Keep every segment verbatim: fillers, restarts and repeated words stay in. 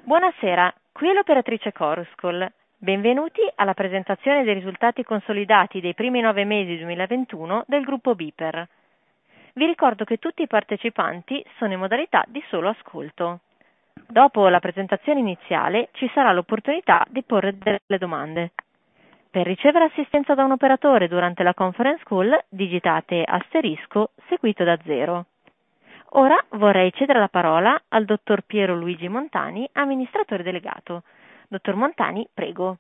Buonasera, qui è l'operatrice Choruscall. Benvenuti alla presentazione dei risultati consolidati dei primi nove mesi duemilaventuno del gruppo Biper. Vi ricordo che tutti i partecipanti sono in modalità di solo ascolto. Dopo la presentazione iniziale ci sarà l'opportunità di porre delle domande. Per ricevere assistenza da un operatore durante la conference call digitate asterisco seguito da zero. Ora vorrei cedere la parola al dottor Piero Luigi Montani, amministratore delegato. Dottor Montani, prego.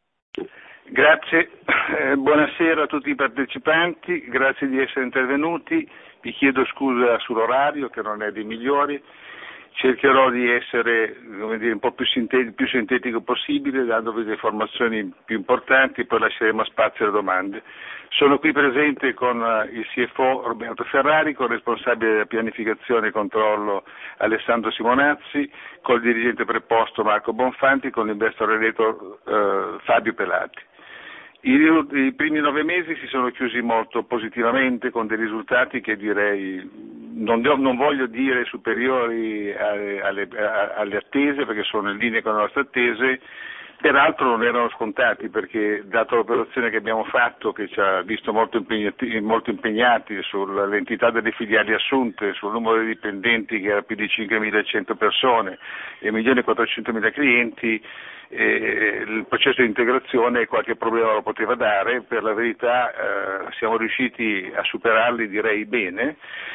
Grazie, eh, buonasera a tutti i partecipanti, grazie di essere intervenuti, vi chiedo scusa sull'orario che non è dei migliori, cercherò di essere, come dire, un po' più sintetico, più sintetico possibile, dandovi le informazioni più importanti, poi lasceremo spazio alle domande. Sono qui presente con il C F O Roberto Ferrari, con il responsabile della pianificazione e controllo Alessandro Simonazzi, con il dirigente preposto Marco Bonfanti, con l'investor relator eh, Fabio Pelati. I, I primi nove mesi si sono chiusi molto positivamente, con dei risultati che direi, non, non voglio dire superiori alle, alle, alle attese, perché sono in linea con le nostre attese. Peraltro non erano scontati, perché data l'operazione che abbiamo fatto, che ci ha visto molto impegnati, molto impegnati sull'entità delle filiali assunte, sul numero di dipendenti che era più di cinquemilacento persone e un milione e quattrocentomila clienti, eh, il processo di integrazione qualche problema lo poteva dare, per la verità eh, siamo riusciti a superarli, direi bene,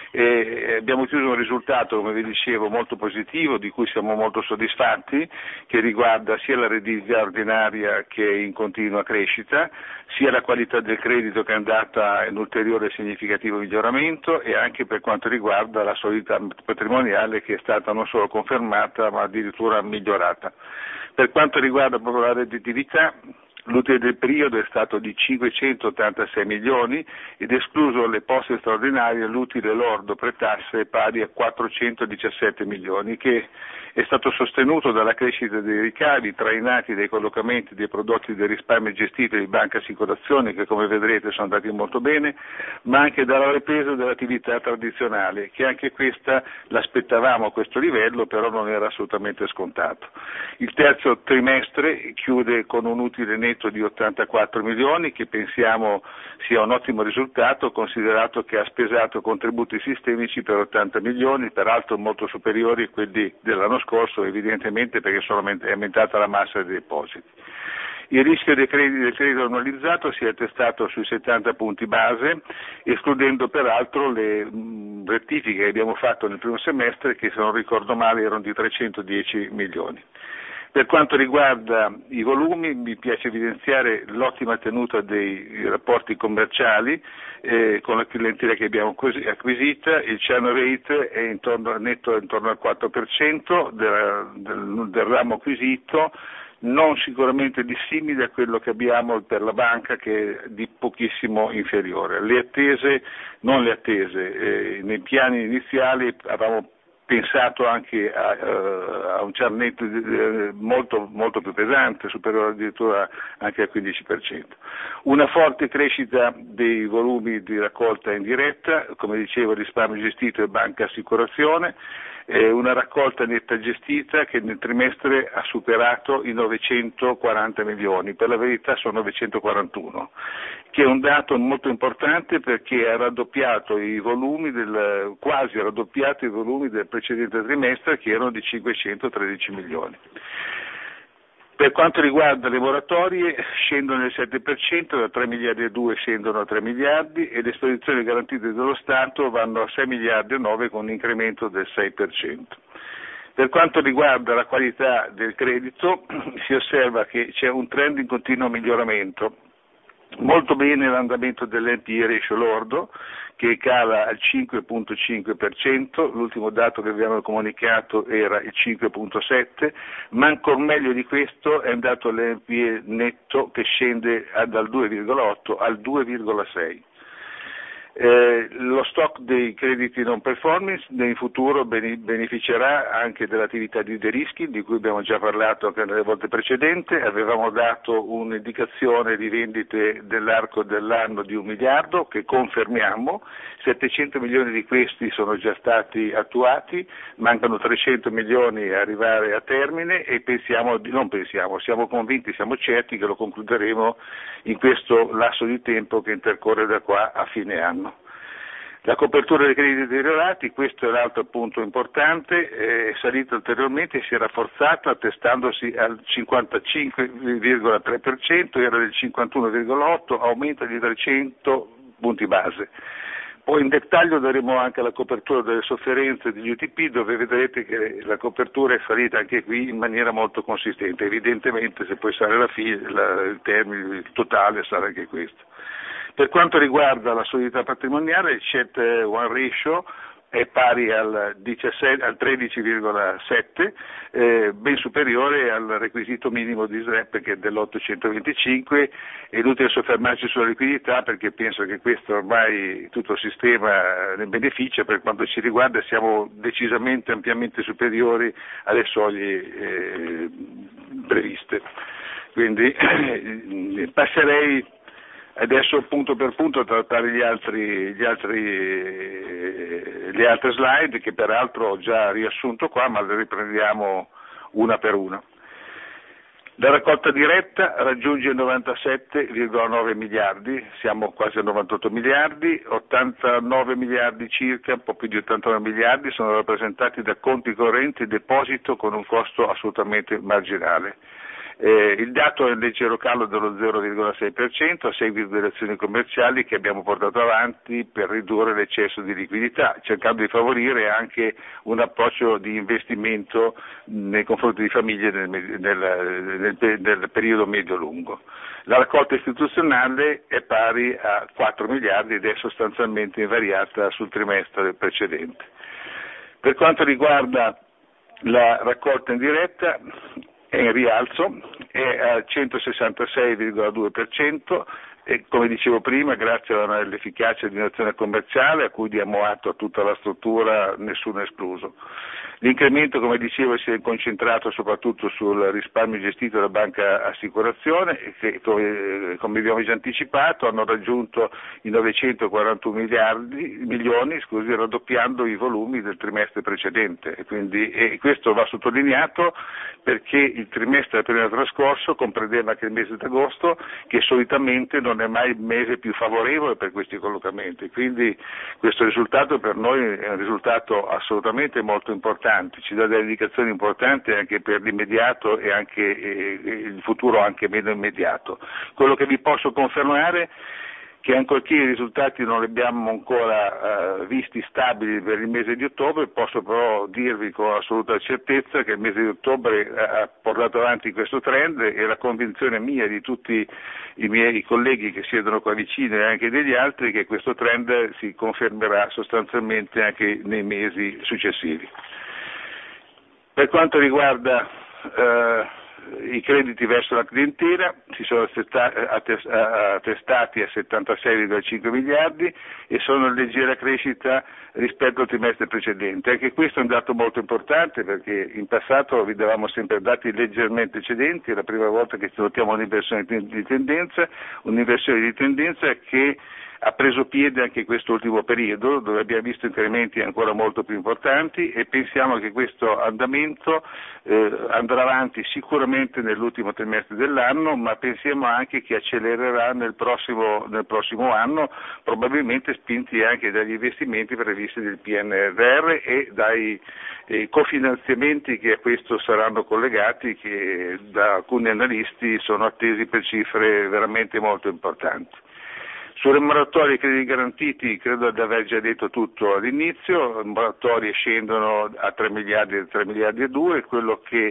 e abbiamo chiuso un risultato, come vi dicevo, molto positivo, di cui siamo molto soddisfatti, che riguarda sia la redditività ordinaria che è in continua crescita, sia la qualità del credito che è andata in ulteriore significativo miglioramento, e anche per quanto riguarda la solidità patrimoniale, che è stata non solo confermata ma addirittura migliorata. Per quanto riguarda proprio la redditività, l'utile del periodo è stato di cinquecentottantasei milioni ed escluso le poste straordinarie, l'utile lordo pre-tasse è pari a quattrocentodiciassette milioni, che è stato sostenuto dalla crescita dei ricavi trainati dai collocamenti dei prodotti del risparmio gestito di banca assicurazione, che come vedrete sono andati molto bene, ma anche dalla ripresa dell'attività tradizionale, che anche questa l'aspettavamo a questo livello, però non era assolutamente scontato. Il terzo trimestre chiude con un utile netto di ottantaquattro milioni, che pensiamo sia un ottimo risultato, considerato che ha spesato contributi sistemici per ottanta milioni, peraltro molto superiori a quelli dell'anno scorso, evidentemente perché sono, è aumentata la massa dei depositi. Il rischio dei crediti del credito annualizzato si è attestato sui settanta punti base, escludendo peraltro le mh, rettifiche che abbiamo fatto nel primo semestre, che se non ricordo male erano di trecentodieci milioni. Per quanto riguarda i volumi, mi piace evidenziare l'ottima tenuta dei rapporti commerciali eh, con la clientela che abbiamo acquisita. Il churn rate è intorno, netto intorno al quattro per cento del, del, del ramo acquisito, non sicuramente dissimile a quello che abbiamo per la banca, che è di pochissimo inferiore. Le attese, non le attese, eh, nei piani iniziali avevamo pensato anche a, a un churn netto molto, molto più pesante, superiore addirittura anche al quindici per cento. Una forte crescita dei volumi di raccolta indiretta, come dicevo, risparmio gestito e banca assicurazione, eh, una raccolta netta gestita che nel trimestre ha superato i novecentoquaranta milioni, per la verità sono novecentoquarantuno, che è un dato molto importante perché ha raddoppiato i volumi del, quasi raddoppiato i volumi del precedente trimestre, che erano di cinquecentotredici milioni. Per quanto riguarda le moratorie, scendono del sette per cento, da tre miliardi e due scendono a tre miliardi, e le esposizioni garantite dello Stato vanno a sei miliardi e nove, con un incremento del sei per cento. Per quanto riguarda la qualità del credito, si osserva che c'è un trend in continuo miglioramento. Molto bene l'andamento dell'N P E ratio lordo, che cala al cinque virgola cinque per cento, l'ultimo dato che abbiamo comunicato era il cinque virgola sette, ma ancora meglio di questo è andato l'N P E netto, che scende dal due virgola otto al due virgola sei. Eh, lo stock dei crediti non performance in futuro beneficerà anche dell'attività di de-risking di cui abbiamo già parlato anche nelle volte precedenti. Avevamo dato un'indicazione di vendite dell'arco dell'anno di un miliardo che confermiamo, settecento milioni di questi sono già stati attuati, mancano trecento milioni a arrivare a termine e pensiamo, non pensiamo, siamo convinti, siamo certi che lo concluderemo in questo lasso di tempo che intercorre da qua a fine anno. La copertura dei crediti deteriorati, questo è l'altro punto importante, è salita ulteriormente e si è rafforzata attestandosi al cinquantacinque virgola tre per cento, era del cinquantuno virgola otto per cento, aumenta di trecento punti base. Poi in dettaglio daremo anche la copertura delle sofferenze degli U T P, dove vedrete che la copertura è salita anche qui in maniera molto consistente. Evidentemente se poi sale la fine, la, il termine il totale sarà anche questo. Per quanto riguarda la solidità patrimoniale, il C E T uno ratio è pari al, diciassette, al tredici virgola sette, eh, ben superiore al requisito minimo di S R E P che è dell'ottocentoventicinque. È inutile soffermarci sulla liquidità perché penso che questo ormai tutto il sistema ne beneficia. Per quanto ci riguarda siamo decisamente ampiamente superiori alle soglie eh, previste. Quindi eh, passerei adesso punto per punto a trattare gli altri, gli altri, le altre slide che peraltro ho già riassunto qua, ma le riprendiamo una per una. La raccolta diretta raggiunge novantasette virgola nove miliardi, siamo quasi a novantotto miliardi, ottantanove miliardi circa, un po' più di ottantanove miliardi sono rappresentati da conti correnti e deposito con un costo assolutamente marginale. Eh, il dato è un leggero calo dello zero virgola sei per cento a seguito delle azioni commerciali che abbiamo portato avanti per ridurre l'eccesso di liquidità, cercando di favorire anche un approccio di investimento nei confronti di famiglie nel, nel, nel, nel periodo medio-lungo. La raccolta istituzionale è pari a quattro miliardi ed è sostanzialmente invariata sul trimestre precedente. Per quanto riguarda la raccolta indiretta, è in rialzo, è al centosessantasei virgola due per cento e come dicevo prima grazie all'efficacia di un'azione commerciale a cui diamo atto a tutta la struttura, nessuno escluso. L'incremento, come dicevo, si è concentrato soprattutto sul risparmio gestito da banca assicurazione che, come, come abbiamo già anticipato, hanno raggiunto i novecentoquarantuno miliardi, milioni, scusi, raddoppiando i volumi del trimestre precedente. E, quindi, e questo va sottolineato perché il trimestre appena trascorso comprendeva anche il mese d'agosto, che solitamente non è mai il mese più favorevole per questi collocamenti. Quindi questo risultato per noi è un risultato assolutamente molto importante. Ci dà delle indicazioni importanti anche per l'immediato e anche eh, il futuro anche meno immediato. Quello che vi posso confermare che ancorché i risultati non li abbiamo ancora eh, visti stabili per il mese di ottobre, posso però dirvi con assoluta certezza che il mese di ottobre ha portato avanti questo trend e la convinzione mia di tutti i miei colleghi che siedono qua vicino e anche degli altri che questo trend si confermerà sostanzialmente anche nei mesi successivi. Per quanto riguarda eh, i crediti verso la clientela, si sono attestati a settantasei virgola cinque miliardi e sono in leggera crescita rispetto al trimestre precedente. Anche questo è un dato molto importante perché in passato vi davamo sempre dati leggermente eccedenti, è la prima volta che ci notiamo un'inversione di tendenza, un'inversione di tendenza che ha preso piede anche quest'ultimo periodo dove abbiamo visto incrementi ancora molto più importanti e pensiamo che questo andamento eh, andrà avanti sicuramente nell'ultimo trimestre dell'anno, ma pensiamo anche che accelererà nel prossimo, nel prossimo anno, probabilmente spinti anche dagli investimenti previsti del P N R R e dai eh, cofinanziamenti che a questo saranno collegati, che da alcuni analisti sono attesi per cifre veramente molto importanti. Sulle moratorie e crediti garantiti credo di aver già detto tutto all'inizio, le moratorie scendono a tre miliardi e tre miliardi e due, quello che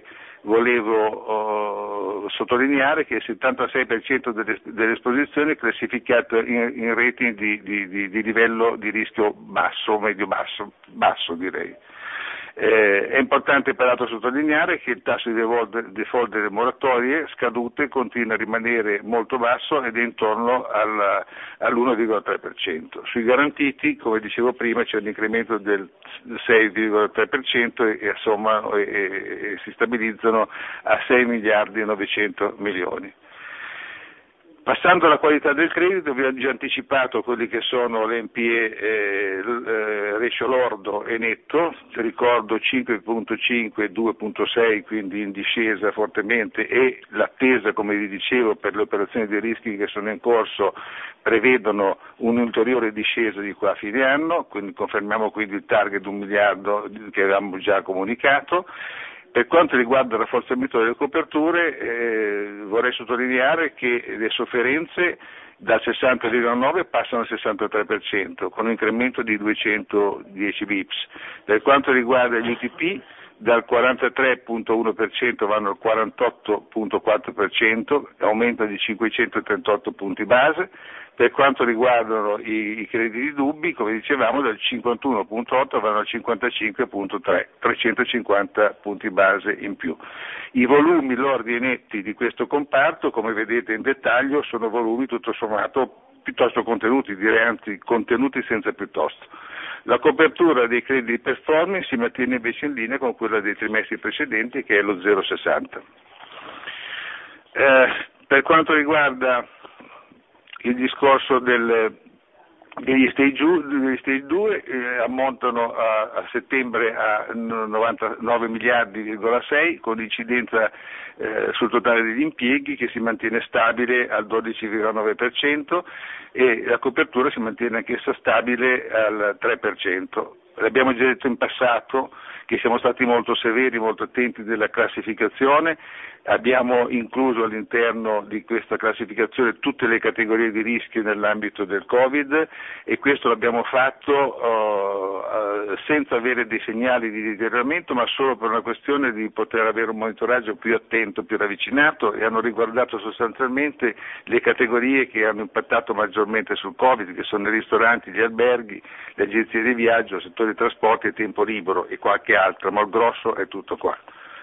volevo uh, sottolineare è che il settantasei per cento delle, delle esposizioni è classificato in, in rating di, di, di, di livello di rischio basso, medio basso, basso direi. Eh, è importante peraltro sottolineare che il tasso di default delle moratorie scadute continua a rimanere molto basso ed è intorno al, all'uno virgola tre per cento. Sui garantiti, come dicevo prima, c'è un incremento del sei virgola tre per cento e, e, insomma, e, e, e si stabilizzano a sei miliardi e novecento milioni. Passando alla qualità del credito, vi ho già anticipato quelli che sono le N P E eh, eh, ratio lordo e netto, ricordo cinque virgola cinque e due virgola sei, quindi in discesa fortemente, e l'attesa, come vi dicevo, per le operazioni di rischi che sono in corso prevedono un'ulteriore discesa di qua a fine anno, quindi confermiamo quindi il target di un miliardo che avevamo già comunicato. Per quanto riguarda il rafforzamento delle coperture, eh, vorrei sottolineare che le sofferenze dal sessanta virgola nove passano al sessantatré per cento, con un incremento di duecentodieci bips. Per quanto riguarda gli U T P, dal quarantatré virgola uno per cento vanno al quarantotto virgola quattro per cento, aumento di cinquecentotrentotto punti base. Per quanto riguardano i, i crediti dubbi, come dicevamo, dal cinquantuno virgola otto vanno al cinquantacinque virgola tre, trecentocinquanta punti base in più. I volumi lordi e netti di questo comparto, come vedete in dettaglio, sono volumi tutto sommato piuttosto contenuti, direi anzi contenuti senza piuttosto. La copertura dei crediti performing si mantiene invece in linea con quella dei trimestri precedenti, che è lo zero virgola sessanta. Eh, per quanto riguarda il discorso del, degli stage due, eh, ammontano a, a settembre a novantanove miliardi virgola sei, con incidenza eh, sul totale degli impieghi che si mantiene stabile al dodici virgola nove per cento e la copertura si mantiene anch'essa stabile al tre per cento. L'abbiamo già detto in passato che siamo stati molto severi, molto attenti nella classificazione, abbiamo incluso all'interno di questa classificazione tutte le categorie di rischio nell'ambito del Covid e questo l'abbiamo fatto uh, senza avere dei segnali di deterioramento, ma solo per una questione di poter avere un monitoraggio più attento, più ravvicinato, e hanno riguardato sostanzialmente le categorie che hanno impattato maggiormente sul Covid, che sono i ristoranti, gli alberghi, le agenzie di viaggio, il settore dei trasporti e tempo libero e qualche altra, ma il grosso è tutto qua.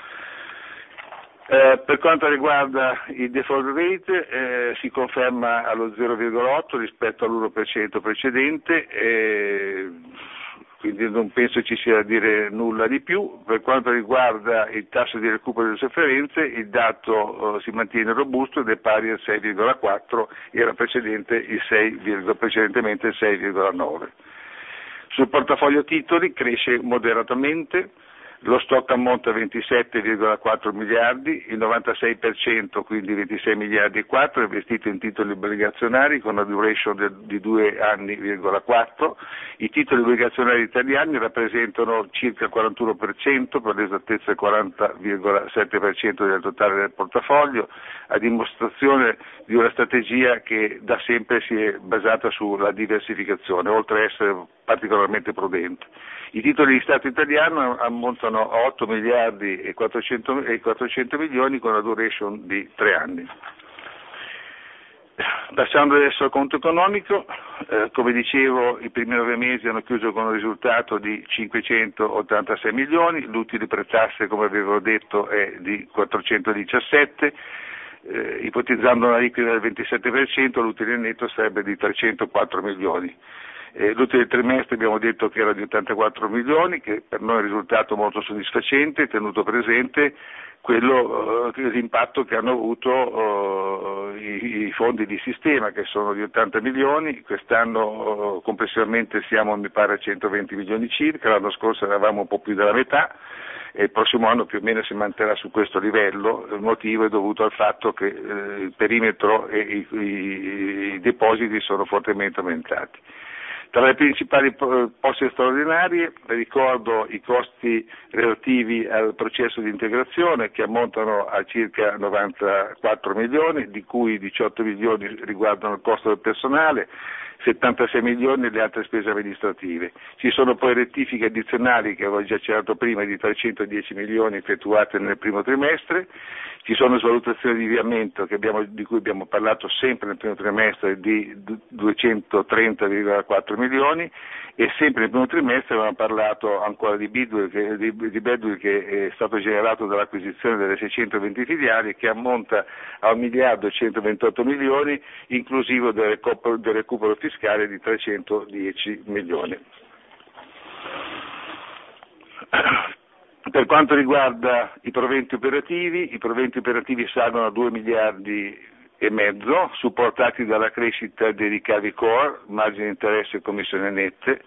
Eh, per quanto riguarda il default rate eh, si conferma allo zero virgola otto rispetto all'uno per cento precedente, eh, quindi non penso ci sia da dire nulla di più. Per quanto riguarda il tasso di recupero delle sofferenze, il dato eh, si mantiene robusto ed è pari al sei virgola quattro, era precedente il sei, precedentemente il sei virgola nove. Sul portafoglio titoli cresce moderatamente. Lo stock ammonta a ventisette virgola quattro miliardi, il novantasei per cento, quindi ventisei miliardi e quattro, è investito in titoli obbligazionari con una duration de, di due anni virgola quattro. I titoli obbligazionari italiani rappresentano circa il quarantuno per cento, per l'esattezza il quaranta virgola sette per cento del totale del portafoglio, a dimostrazione di una strategia che da sempre si è basata sulla diversificazione, oltre a essere particolarmente prudente. I titoli di Stato italiano ammontano a otto miliardi e quattrocento milioni con una duration di tre anni. Passando adesso al conto economico, eh, come dicevo i primi nove mesi hanno chiuso con un risultato di cinquecentottantasei milioni, l'utile per tasse come avevo detto è di quattrocentodiciassette, eh, ipotizzando una liquida del ventisette per cento l'utile netto sarebbe di trecentoquattro milioni. Eh, l'ultimo trimestre abbiamo detto che era di ottantaquattro milioni, che per noi è un risultato molto soddisfacente, tenuto presente quello, eh, l'impatto che hanno avuto eh, i, i fondi di sistema, che sono di ottanta milioni, quest'anno eh, complessivamente siamo mi pare a centoventi milioni circa, l'anno scorso eravamo un po' più della metà e il prossimo anno più o meno si manterrà su questo livello. Il motivo è dovuto al fatto che eh, il perimetro e i, i, i depositi sono fortemente aumentati. Tra le principali poste straordinarie ricordo i costi relativi al processo di integrazione che ammontano a circa novantaquattro milioni, di cui diciotto milioni riguardano il costo del personale, settantasei milioni le altre spese amministrative. Ci sono poi rettifiche addizionali che avevo già accennato prima di trecentodieci milioni effettuate nel primo trimestre, ci sono svalutazioni di avviamento che abbiamo, di cui abbiamo parlato sempre nel primo trimestre di duecentotrenta virgola quattro milioni e sempre nel primo trimestre abbiamo parlato ancora di badwill che, di, di badwill che è stato generato dall'acquisizione delle seicentoventi filiali che ammonta a un miliardo e centoventotto milioni inclusivo del recupero, del recupero fiscale di trecentodieci milioni. Per quanto riguarda i proventi operativi, i proventi operativi salgono a due miliardi e mezzo, supportati dalla crescita dei ricavi core, margine di interesse e commissioni nette.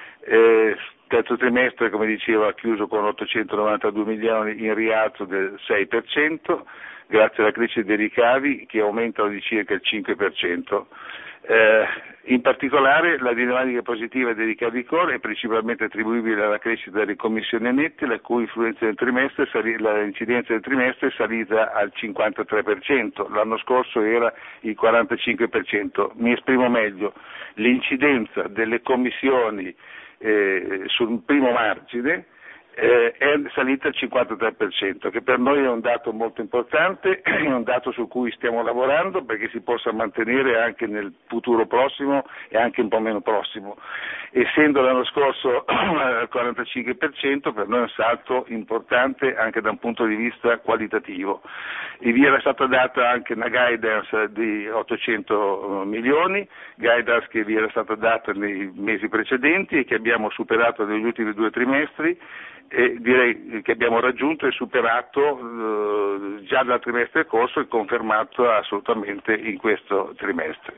Eh, terzo trimestre, come dicevo, ha chiuso con ottocentonovantadue milioni in rialzo del sei per cento, grazie alla crescita dei ricavi che aumentano di circa il cinque per cento. Eh, in particolare la dinamica positiva dei ricavi core è principalmente attribuibile alla crescita delle commissioni nette, la cui influenza del trimestre, l'incidenza del trimestre è salita al cinquantatré per cento, l'anno scorso era il quarantacinque per cento. Mi esprimo meglio, l'incidenza delle commissioni eh, sul primo margine Eh, è salita al cinquantatré per cento, che per noi è un dato molto importante, è un dato su cui stiamo lavorando perché si possa mantenere anche nel futuro prossimo e anche un po' meno prossimo. Essendo l'anno scorso al quarantacinque per cento, per noi è un salto importante anche da un punto di vista qualitativo. E vi era stata data anche una guidance di ottocento milioni, guidance che vi era stata data nei mesi precedenti e che abbiamo superato negli ultimi due trimestri, e direi che abbiamo raggiunto e superato eh, già dal trimestre corso e confermato assolutamente in questo trimestre.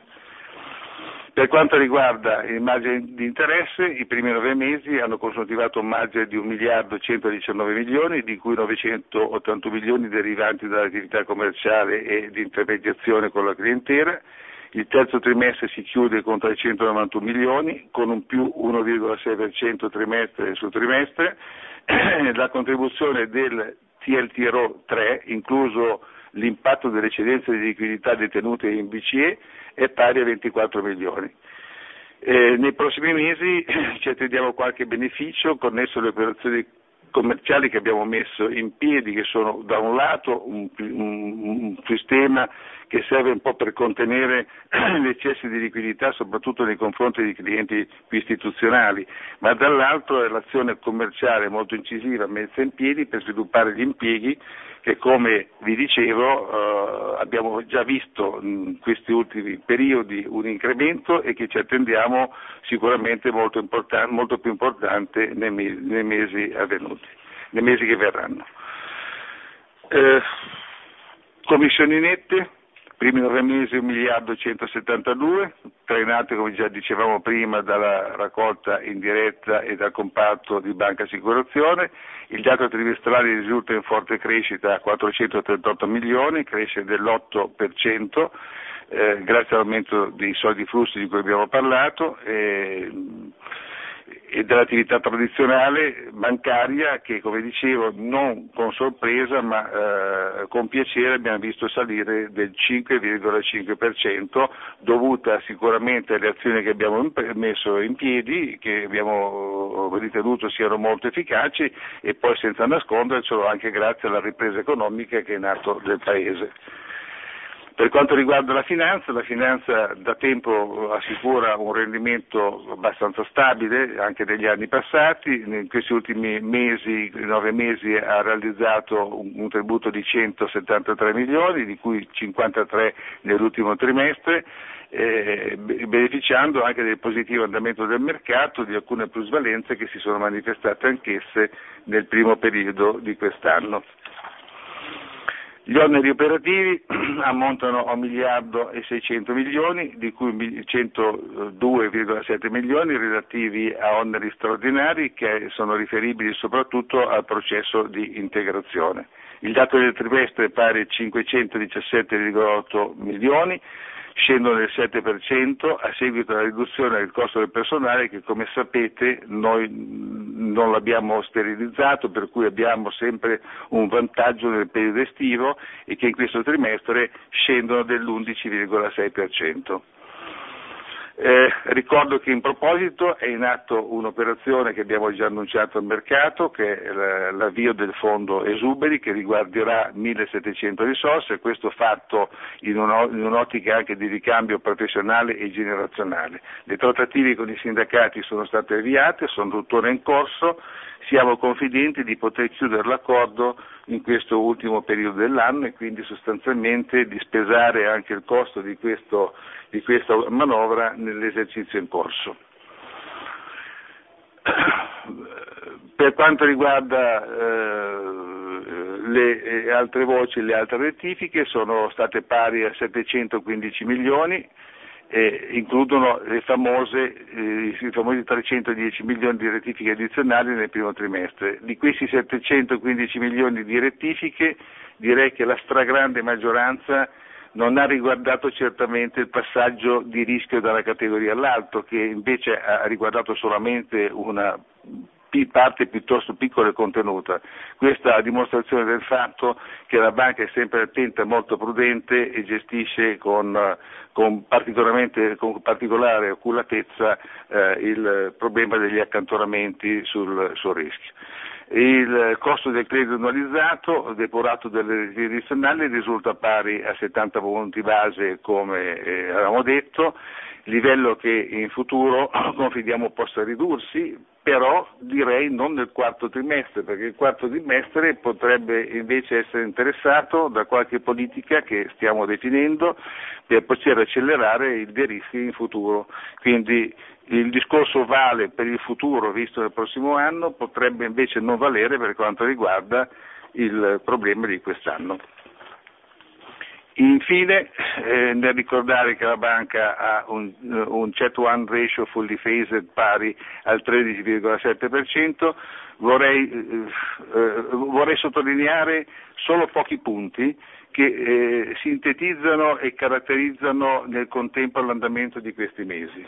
Per quanto riguarda il margine di interesse, i primi nove mesi hanno consuntivato un margine di un miliardo e centodiciannove milioni, di cui novecentottantuno milioni derivanti dall'attività commerciale e di intermediazione con la clientela. Il terzo trimestre si chiude con trecentonovantuno milioni, con un più uno virgola sei per cento trimestre su trimestre. La contribuzione del T L T R O tre, incluso l'impatto delle eccedenze di liquidità detenute in B C E, è pari a ventiquattro milioni. Eh, nei prossimi mesi ci attendiamo qualche beneficio connesso alle operazioni commerciali che abbiamo messo in piedi, che sono da un lato un, un, un sistema che serve un po' per contenere gli eccessi di liquidità, soprattutto nei confronti di clienti più istituzionali, ma dall'altro è l'azione commerciale molto incisiva messa in piedi per sviluppare gli impieghi che, come vi dicevo, eh, abbiamo già visto in questi ultimi periodi un incremento e che ci attendiamo sicuramente molto, importan- molto più importante nei mesi, nei mesi avvenuti, nei mesi che verranno. Eh, commissioni nette, primi nove mesi un miliardo e centosettantadue, trainate come già dicevamo prima dalla raccolta indiretta e dal comparto di banca assicurazione. Il dato trimestrale risulta in forte crescita a quattrocentotrentotto milioni, cresce dell'otto per cento, eh, grazie all'aumento dei soldi flussi di cui abbiamo parlato e, e dell'attività tradizionale bancaria che, come dicevo, non con sorpresa ma eh, con piacere abbiamo visto salire del cinque virgola cinque per cento, dovuta sicuramente alle azioni che abbiamo messo in piedi, che abbiamo ritenuto siano molto efficaci, e poi senza nascondercelo anche grazie alla ripresa economica che è nato del Paese. Per quanto riguarda la finanza, la finanza da tempo assicura un rendimento abbastanza stabile anche negli anni passati. In questi ultimi mesi, nove mesi, ha realizzato un, un tributo di centosettantatré milioni, di cui cinquantatré nell'ultimo trimestre, eh, beneficiando anche del positivo andamento del mercato, di alcune plusvalenze che si sono manifestate anch'esse nel primo periodo di quest'anno. Gli oneri operativi ammontano a un miliardo e seicento milioni, di cui centodue virgola sette milioni relativi a oneri straordinari che sono riferibili soprattutto al processo di integrazione. Il dato del trimestre è pari a cinquecentodiciassette virgola otto milioni, scendono del sette per cento a seguito della riduzione del costo del personale che, come sapete, noi non l'abbiamo sterilizzato, per cui abbiamo sempre un vantaggio nel periodo estivo e che in questo trimestre scendono dell'undici virgola sei per cento. Eh, ricordo che in proposito è in atto un'operazione che abbiamo già annunciato al mercato, che è l'avvio del fondo Esuberi, che riguarderà millesettecento risorse, questo fatto in un'ottica anche di ricambio professionale e generazionale. Le trattative con i sindacati sono state avviate, sono tuttora in corso, siamo confidenti di poter chiudere l'accordo in questo ultimo periodo dell'anno e quindi sostanzialmente di spesare anche il costo di, questo, di questa manovra nell'esercizio in corso. Per quanto riguarda eh, le altre voci, le altre rettifiche sono state pari a settecentoquindici milioni, Eh, includono le famose, eh, i famosi trecentodieci milioni di rettifiche addizionali nel primo trimestre. Di questi settecentoquindici milioni di rettifiche direi che la stragrande maggioranza non ha riguardato certamente il passaggio di rischio dalla categoria all'altro, che invece ha riguardato solamente una parte piuttosto piccola e contenuta. Questa è a dimostrazione del fatto che la banca è sempre attenta, molto prudente e gestisce con, con, particolarmente, con particolare oculatezza eh, il problema degli accantonamenti sul, sul rischio. Il costo del credito annualizzato depurato dalle addizionali risulta pari a settanta punti base, come eh, avevamo detto, livello che in futuro confidiamo possa ridursi, però direi non nel quarto trimestre, perché il quarto trimestre potrebbe invece essere interessato da qualche politica che stiamo definendo per poter accelerare il de-risking in futuro. Quindi il discorso vale per il futuro visto nel prossimo anno, potrebbe invece non valere per quanto riguarda il problema di quest'anno. Infine, eh, nel ricordare che la banca ha un, un C E T one ratio fully phased pari al tredici virgola sette per cento, vorrei, eh, vorrei sottolineare solo pochi punti che eh, sintetizzano e caratterizzano nel contempo l'andamento di questi mesi.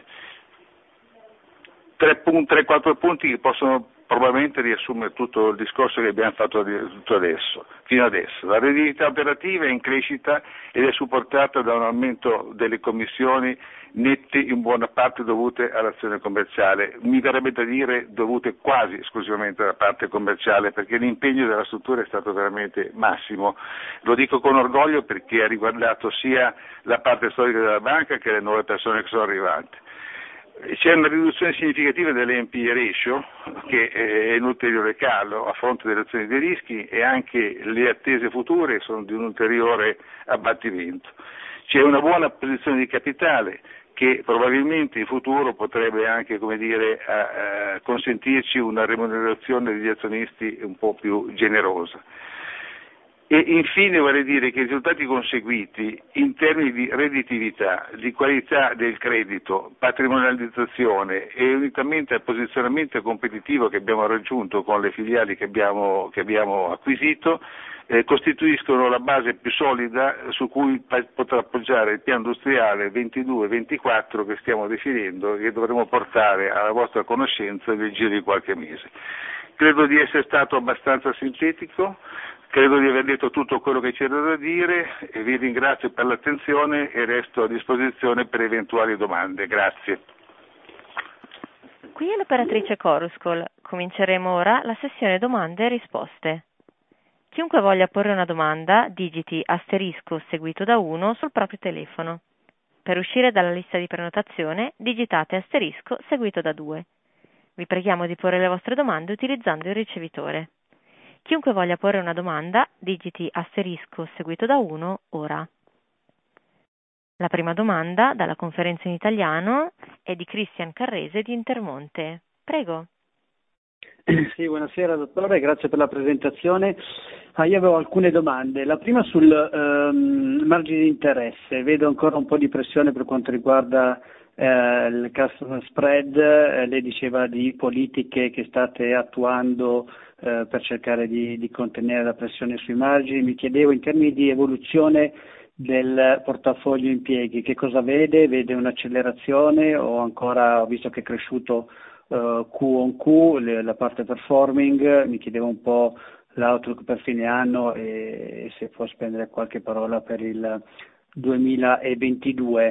tre quattro punti che possono probabilmente riassumere tutto il discorso che abbiamo fatto tutto adesso, fino adesso. La redditività operativa è in crescita ed è supportata da un aumento delle commissioni nette in buona parte dovute all'azione commerciale, mi verrebbe da dire dovute quasi esclusivamente alla parte commerciale, perché l'impegno della struttura è stato veramente massimo. Lo dico con orgoglio perché ha riguardato sia la parte storica della banca che le nuove persone che sono arrivate. C'è una riduzione significativa dell'N P E ratio, che è un ulteriore calo a fronte delle azioni dei rischi, e anche le attese future sono di un ulteriore abbattimento. C'è una buona posizione di capitale che probabilmente in futuro potrebbe anche, come dire, a, a consentirci una remunerazione degli azionisti un po' più generosa. E infine vorrei dire che i risultati conseguiti in termini di redditività, di qualità del credito, patrimonializzazione e unitamente al posizionamento competitivo che abbiamo raggiunto con le filiali che abbiamo, che abbiamo acquisito, eh, costituiscono la base più solida su cui potrà appoggiare il piano industriale ventidue ventiquattro che stiamo definendo e che dovremo portare alla vostra conoscenza nel giro di qualche mese. Credo di essere stato abbastanza sintetico. Credo di aver detto tutto quello che c'era da dire e vi ringrazio per l'attenzione e resto a disposizione per eventuali domande. Grazie. Qui è l'operatrice Coruscol. Cominceremo ora la sessione domande e risposte. Chiunque voglia porre una domanda, digiti asterisco seguito da uno sul proprio telefono. Per uscire dalla lista di prenotazione, digitate asterisco seguito da due. Vi preghiamo di porre le vostre domande utilizzando il ricevitore. Chiunque voglia porre una domanda, digiti asterisco seguito da uno ora. La prima domanda, dalla conferenza in italiano, è di Cristian Carrese di Intermonte. Prego. Sì, buonasera dottore, grazie per la presentazione. Ah, io avevo alcune domande. La prima sul ehm, margine di interesse. Vedo ancora un po' di pressione per quanto riguarda eh, il customer spread. Eh, lei diceva di politiche che state attuando eh, per cercare di, di contenere la pressione sui margini. Mi chiedevo in termini di evoluzione del portafoglio impieghi, che cosa vede? Vede un'accelerazione o ancora, ho visto che è cresciuto uh, Q on Q, le, la parte performing, mi chiedevo un po' l'outlook per fine anno e, e se può spendere qualche parola per il duemilaventidue.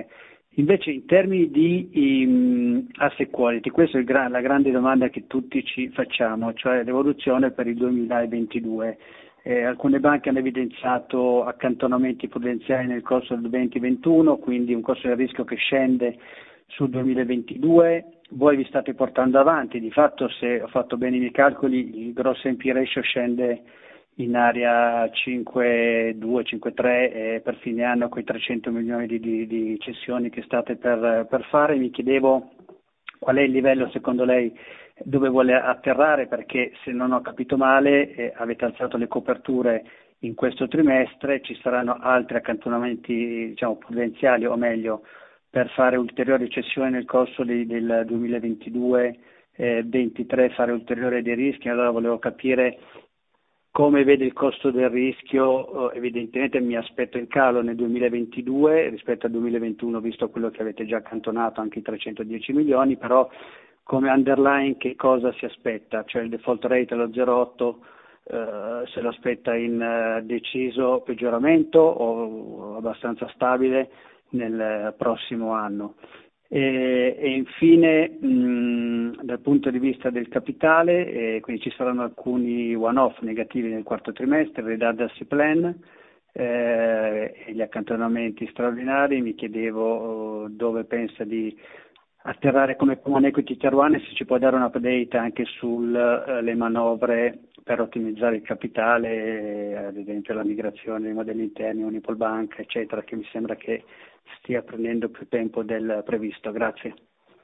Invece in termini di um, asset quality, questa è gra- la grande domanda che tutti ci facciamo, cioè l'evoluzione per il duemilaventidue. Eh, alcune banche hanno evidenziato accantonamenti prudenziali nel corso del duemilaventuno, quindi un costo del rischio che scende sul duemilaventidue. Voi vi state portando avanti, di fatto se ho fatto bene i miei calcoli il gross N P E ratio scende in area cinque due cinque tre eh, per fine anno con i trecento milioni di, di, di cessioni che state per, per fare. Mi chiedevo qual è il livello secondo lei dove vuole atterrare, perché se non ho capito male eh, avete alzato le coperture in questo trimestre, ci saranno altri accantonamenti diciamo prudenziali, o meglio per fare ulteriori cessioni nel corso di, del duemilaventidue ventitré, eh, fare ulteriori dei rischi. Allora volevo capire come vede il costo del rischio. Evidentemente mi aspetto in calo nel duemilaventidue rispetto al duemilaventuno, visto quello che avete già accantonato, anche i trecentodieci milioni, però come underline che cosa si aspetta? Cioè il default rate allo zero virgola otto, eh, se lo aspetta in uh, deciso peggioramento o abbastanza stabile nel prossimo anno? E, e infine mh, dal punto di vista del capitale, eh, quindi ci saranno alcuni one-off negativi nel quarto trimestre, il redundancy plan eh, e gli accantonamenti straordinari. Mi chiedevo dove pensa di atterrare come common equity tier one, e se ci può dare un update anche sulle uh, manovre per ottimizzare il capitale, ad esempio la migrazione dei modelli interni, Unipol Bank, eccetera, che mi sembra che stia prendendo più tempo del previsto. Grazie.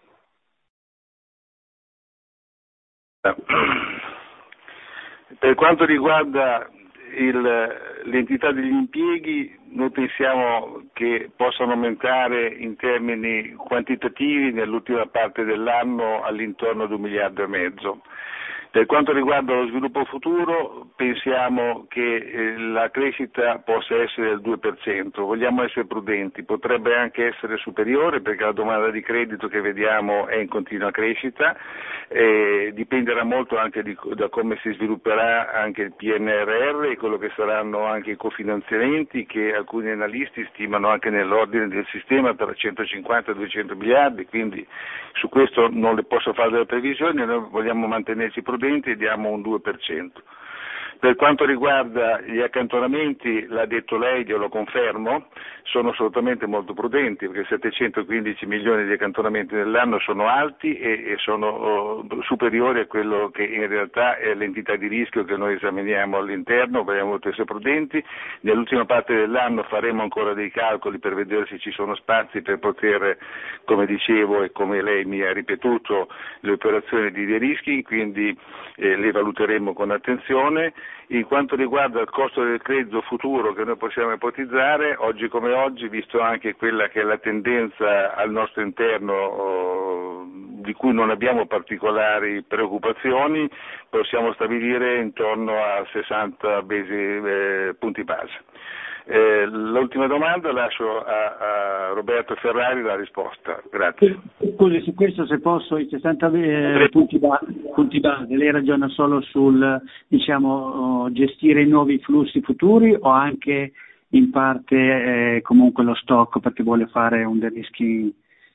Per quanto riguarda il, l'entità degli impieghi, noi pensiamo che possano aumentare in termini quantitativi nell'ultima parte dell'anno all'intorno di un miliardo e mezzo. Per quanto riguarda lo sviluppo futuro, pensiamo che eh, la crescita possa essere del due per cento, vogliamo essere prudenti, potrebbe anche essere superiore perché la domanda di credito che vediamo è in continua crescita, eh, dipenderà molto anche di, da come si svilupperà anche il P N R R e quello che saranno anche i cofinanziamenti, che alcuni analisti stimano anche nell'ordine del sistema tra centocinquanta e duecento miliardi, quindi su questo non le posso fare delle previsioni, noi vogliamo mantenerci prudenti e diamo un due per cento. Per quanto riguarda gli accantonamenti, l'ha detto lei, glielo confermo, sono assolutamente molto prudenti perché settecentoquindici milioni di accantonamenti nell'anno sono alti e, e sono oh, superiori a quello che in realtà è l'entità di rischio che noi esaminiamo all'interno. Vogliamo essere prudenti, nell'ultima parte dell'anno faremo ancora dei calcoli per vedere se ci sono spazi per poter, come dicevo e come lei mi ha ripetuto, le operazioni di de-risking, quindi eh, le valuteremo con attenzione. In quanto riguarda il costo del credito futuro che noi possiamo ipotizzare, oggi come oggi, visto anche quella che è la tendenza al nostro interno oh, di cui non abbiamo particolari preoccupazioni, possiamo stabilire intorno a sessanta basi, eh, punti base. Eh, l'ultima domanda lascio a, a Roberto Ferrari la risposta. Grazie. Scusi, su questo se posso, i sessanta eh, punti, ba- punti base, lei ragiona solo sul diciamo gestire i nuovi flussi futuri o anche in parte eh, comunque lo stock perché vuole fare un de-risking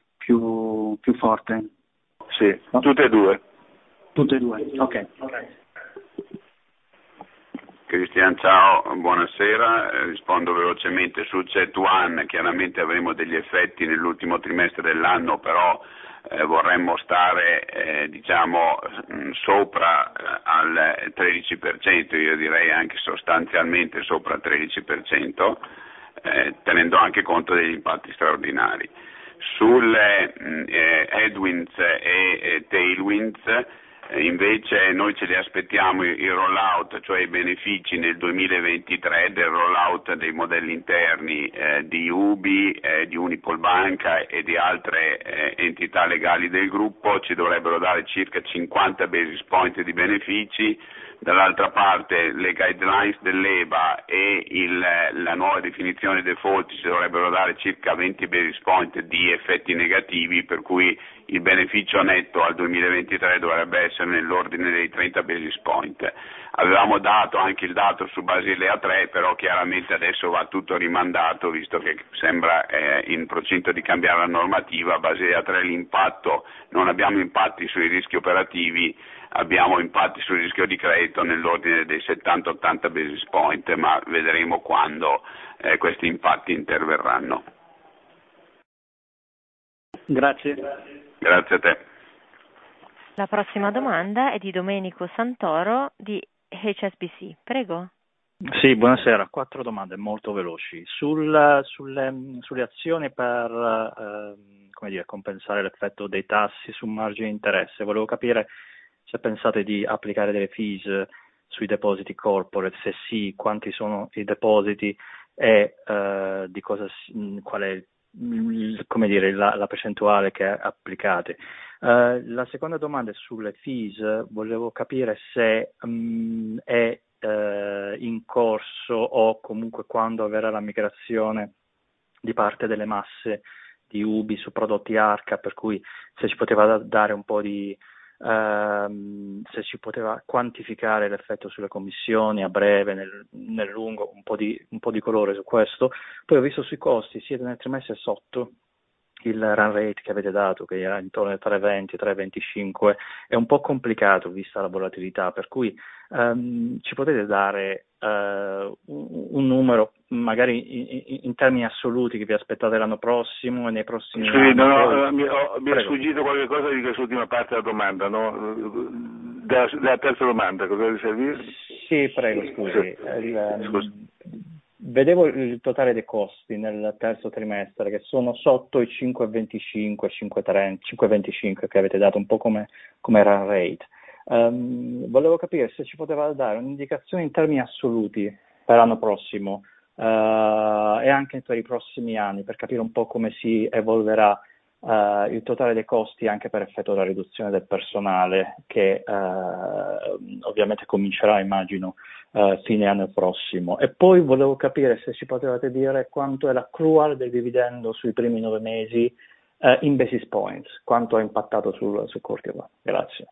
più, più forte? Sì, no? Tutte e due. Tutte e due, ok. okay. Cristian, ciao, buonasera, eh, rispondo velocemente sul C E T uno. Chiaramente avremo degli effetti nell'ultimo trimestre dell'anno, però eh, vorremmo stare eh, diciamo mh, sopra eh, al tredici per cento, io direi anche sostanzialmente sopra il tredici per cento, eh, tenendo anche conto degli impatti straordinari. Sulle eh, headwinds e eh, tailwinds, invece noi ce li aspettiamo i rollout, cioè i benefici nel duemilaventitré del rollout dei modelli interni eh, di U B I, eh, di Unipol Banca e di altre eh, entità legali del gruppo, ci dovrebbero dare circa cinquanta basis point di benefici. Dall'altra parte le guidelines dell'E B A e il, la nuova definizione dei default ci dovrebbero dare circa venti basis point di effetti negativi, per cui il beneficio netto al duemilaventitré dovrebbe essere nell'ordine dei trenta basis point. avevamo dato anche il dato su Basilea tre, però chiaramente adesso va tutto rimandato, visto che sembra eh, in procinto di cambiare la normativa. Basilea tre l'impatto, non abbiamo impatti sui rischi operativi, abbiamo impatti sul rischio di credito nell'ordine dei settanta ottanta basis point, ma vedremo quando eh, questi impatti interverranno. Grazie. Grazie a te. La prossima domanda è di Domenico Santoro di H S B C. Prego. Sì, buonasera. Quattro domande molto veloci. Sul, sulle, sulle azioni per eh, come dire, compensare l'effetto dei tassi sul margine di interesse, volevo capire se pensate di applicare delle fees sui depositi corporate, se sì, quanti sono i depositi e eh, di cosa, qual è come dire, la, la percentuale che applicate. Uh, la seconda domanda è sulle fees, volevo capire se um, è uh, in corso o comunque quando avverrà la migrazione di parte delle masse di Ubi su prodotti Arca, per cui se ci poteva dare un po' di uh, se ci poteva quantificare l'effetto sulle commissioni a breve, nel, nel lungo, un po' di un po' di colore su questo. Poi ho visto sui costi, siete nel trimestre sotto il run rate che avete dato, che era intorno ai tre virgola venti, tre virgola venticinque, è un po' complicato vista la volatilità, per cui um, ci potete dare uh, un, un numero, magari in, in termini assoluti, che vi aspettate l'anno prossimo e nei prossimi sì, anni? No, Poi... no, mi, ho, mi è sfuggito qualche cosa di quest'ultima parte della domanda, no? Della, della terza domanda, cosa deve servire? Sì, prego, scusi. Sì. Il, Scusi. Vedevo il totale dei costi nel terzo trimestre che sono sotto i cinque virgola venticinque, cinque virgola venticinque che avete dato, un po' come, come run rate. Um, volevo capire se ci poteva dare un'indicazione in termini assoluti per l'anno prossimo uh, e anche per i prossimi anni, per capire un po' come si evolverà uh, il totale dei costi anche per effetto della riduzione del personale che uh, ovviamente comincerà, immagino, Uh, fine anno prossimo. E poi volevo capire se ci potevate dire quanto è l'accrual del dividendo sui primi nove mesi uh, in basis points, quanto ha impattato sul, sul core tier one. Grazie.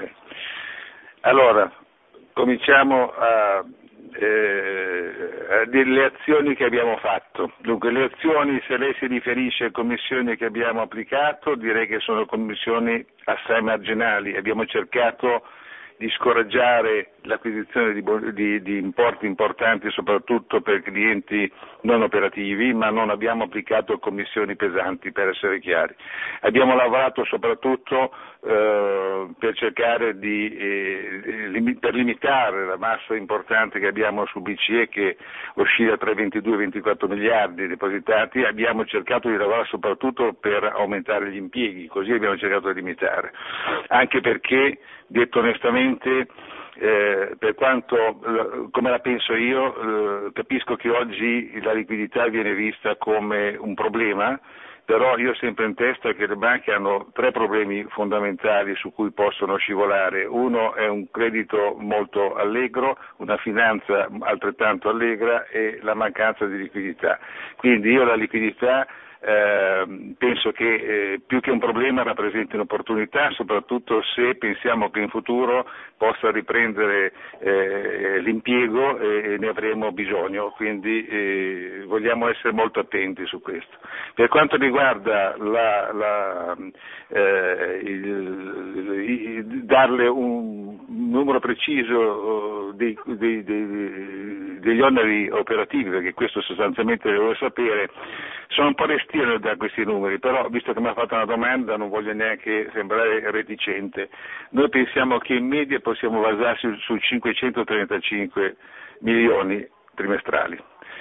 Allora, cominciamo a, eh, a dire le azioni che abbiamo fatto. Dunque, le azioni, se lei si riferisce a commissioni che abbiamo applicato, direi che sono commissioni assai marginali. Abbiamo cercato di scoraggiare l'acquisizione di, di, di importi importanti, soprattutto per clienti non operativi, ma non abbiamo applicato commissioni pesanti, per essere chiari. Abbiamo lavorato soprattutto eh, per cercare di eh, lim- per limitare la massa importante che abbiamo su B C E, che oscilla tra i ventidue e i ventiquattro miliardi depositati. Abbiamo cercato di lavorare soprattutto per aumentare gli impieghi, così abbiamo cercato di limitare, anche perché, detto onestamente, Eh, per quanto, come la penso io, eh, capisco che oggi la liquidità viene vista come un problema, però io ho sempre in testa che le banche hanno tre problemi fondamentali su cui possono scivolare. Uno è un credito molto allegro, una finanza altrettanto allegra e la mancanza di liquidità. Quindi io la liquidità Eh, penso che eh, più che un problema rappresenti un'opportunità, soprattutto se pensiamo che in futuro possa riprendere eh, l'impiego e ne avremo bisogno, quindi eh, vogliamo essere molto attenti su questo. Per quanto riguarda la, la, eh, il, il, darle un numero preciso dei, dei, dei, degli oneri operativi, perché questo sostanzialmente devo sapere, sono un po' restio da questi numeri, però visto che mi ha fatto una domanda non voglio neanche sembrare reticente. Noi pensiamo che in media possiamo basarsi su cinquecentotrentacinque milioni trimestrali.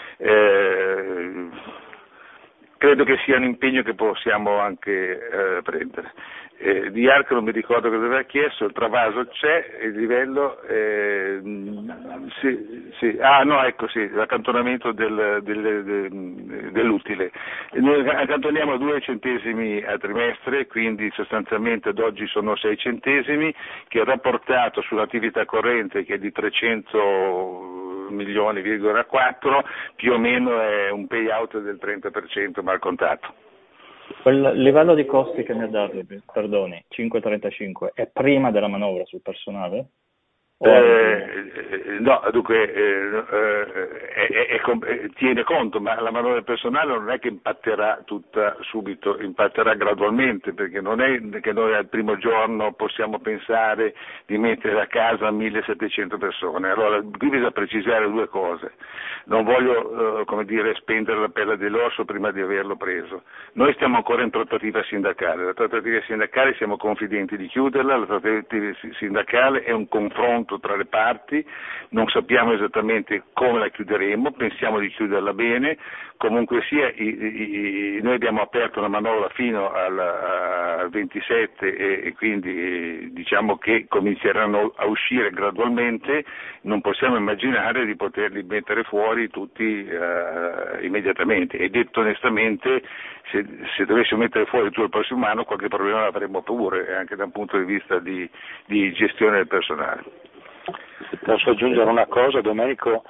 Eh, credo che sia un impegno che possiamo anche eh, prendere. Eh, di Arca non mi ricordo cosa aveva chiesto, il travaso c'è, il livello eh, sì, sì. Ah no, ecco sì, l'accantonamento del, del, del, dell'utile. Noi accantoniamo due centesimi a trimestre, quindi sostanzialmente ad oggi sono sei centesimi, che rapportato sull'attività corrente, che è di trecento milioni virgola quattro, più o meno è un payout del trenta per cento mal contato. Quel livello di costi che mi ha dato, perdoni, cinque virgola trentacinque, è prima della manovra sul personale? Eh, no, dunque eh, eh, è, è, è, tiene conto, ma la manovra personale non è che impatterà tutta subito, impatterà gradualmente, perché non è che noi al primo giorno possiamo pensare di mettere a casa millesettecento persone. Allora qui bisogna precisare due cose. Non voglio eh, come dire spendere la pelle dell'orso prima di averlo preso. Noi stiamo ancora in trattativa sindacale, la trattativa sindacale siamo confidenti di chiuderla, la trattativa sindacale è un confronto tra le parti, non sappiamo esattamente come la chiuderemo, pensiamo di chiuderla bene, comunque sia i, i, i, noi abbiamo aperto una manovra fino al, al ventisette e, e quindi diciamo che cominceranno a uscire gradualmente, non possiamo immaginare di poterli mettere fuori tutti uh, immediatamente e detto onestamente se, se dovessimo mettere fuori tutto il prossimo anno qualche problema l'avremmo pure anche da un punto di vista di, di gestione del personale. Posso aggiungere una cosa, Domenico?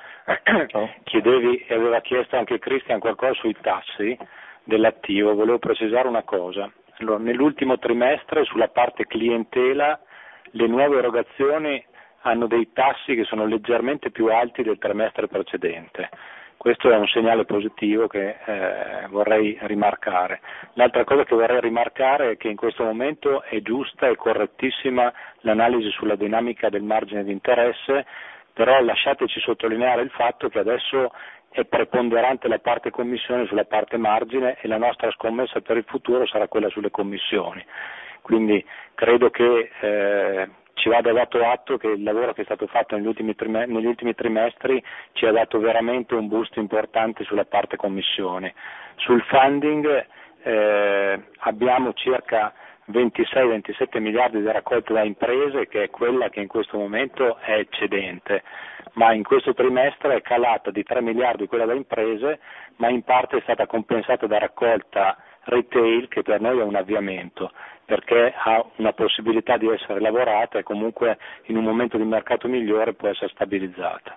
Chiedevi e aveva chiesto anche Cristian qualcosa sui tassi dell'attivo, volevo precisare una cosa. Allora, nell'ultimo trimestre sulla parte clientela le nuove erogazioni hanno dei tassi che sono leggermente più alti del trimestre precedente. Questo è un segnale positivo che eh, vorrei rimarcare. L'altra cosa che vorrei rimarcare è che in questo momento è giusta e correttissima l'analisi sulla dinamica del margine di interesse, però lasciateci sottolineare il fatto che adesso è preponderante la parte commissione sulla parte margine e la nostra scommessa per il futuro sarà quella sulle commissioni. Quindi credo che eh, ci vada dato atto che il lavoro che è stato fatto negli ultimi, trime- negli ultimi trimestri ci ha dato veramente un boost importante sulla parte commissioni. Sul funding eh, abbiamo circa ventisei ventisette miliardi di raccolta da imprese, che è quella che in questo momento è eccedente, ma in questo trimestre è calata di tre miliardi quella da imprese, ma in parte è stata compensata da raccolta retail, che per noi è un avviamento, perché ha una possibilità di essere lavorata e comunque in un momento di mercato migliore può essere stabilizzata.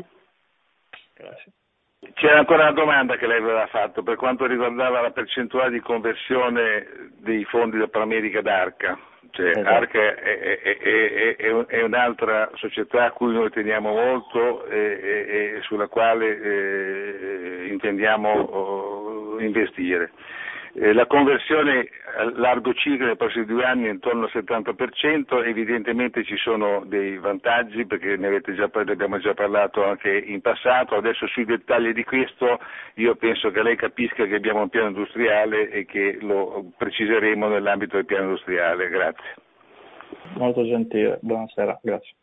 Grazie. C'era ancora una domanda che lei aveva fatto per quanto riguardava la percentuale di conversione dei fondi da Pramerica ad Arca. Cioè, esatto. Arca è, è, è, è, è un'altra società a cui noi teniamo molto e, e sulla quale eh, intendiamo oh, investire. Eh, la conversione a largo ciclo nei prossimi due anni è intorno al settanta per cento, evidentemente ci sono dei vantaggi perché ne, avete già, ne abbiamo già parlato anche in passato, adesso sui dettagli di questo io penso che lei capisca che abbiamo un piano industriale e che lo preciseremo nell'ambito del piano industriale. Grazie. Molto gentile, buonasera, grazie.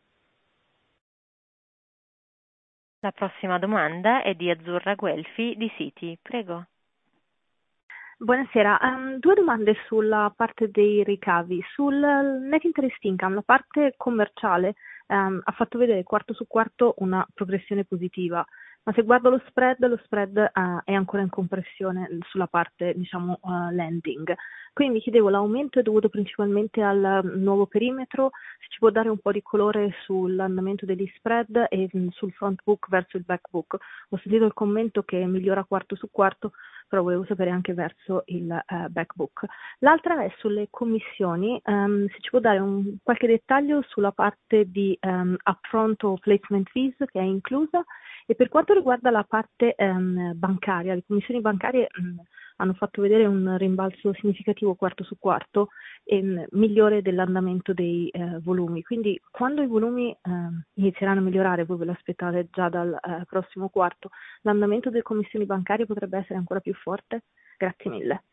La prossima domanda è di Azzurra Guelfi di Citi, prego. Buonasera, um, due domande sulla parte dei ricavi. Sul net interest income, la parte commerciale um, ha fatto vedere quarto su quarto una progressione positiva, ma se guardo lo spread, lo spread uh, è ancora in compressione sulla parte, diciamo, uh, lending. Quindi mi chiedevo, l'aumento è dovuto principalmente al nuovo perimetro, se ci può dare un po' di colore sull'andamento degli spread e mh, sul front book verso il back book. Ho sentito il commento che migliora quarto su quarto, però volevo sapere anche verso il uh, back book. L'altra è sulle commissioni, um, se ci può dare un, qualche dettaglio sulla parte di um, upfront o placement fees che è inclusa, e per quanto riguarda la parte um, bancaria, le commissioni bancarie um, hanno fatto vedere un rimbalzo significativo quarto su quarto e um, migliore dell'andamento dei uh, volumi, quindi quando i volumi uh, inizieranno a migliorare, voi ve lo aspettate già dal uh, prossimo quarto, l'andamento delle commissioni bancarie potrebbe essere ancora più forte? Grazie mille.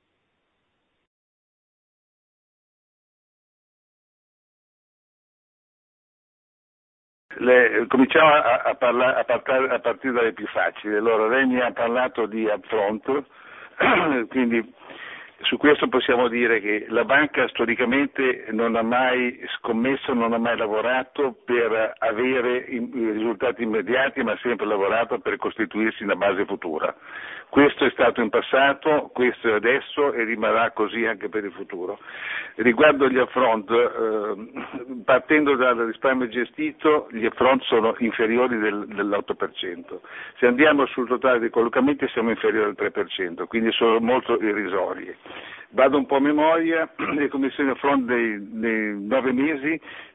Le, cominciamo a, a, parla, a, partare, a partire dalle più facili. Allora, lei mi ha parlato di upfront, quindi su questo possiamo dire che la banca storicamente non ha mai scommesso, non ha mai lavorato per avere i risultati immediati, ma ha sempre lavorato per costituirsi una base futura. Questo è stato in passato, questo è adesso e rimarrà così anche per il futuro. Riguardo gli upfront, eh, partendo dal risparmio gestito, gli upfront sono inferiori del, dell'otto per cento. Se andiamo sul totale dei collocamenti siamo inferiori al tre per cento, quindi sono molto irrisorie. Vado un po' a memoria, le commissioni upfront dei, dei nove mesi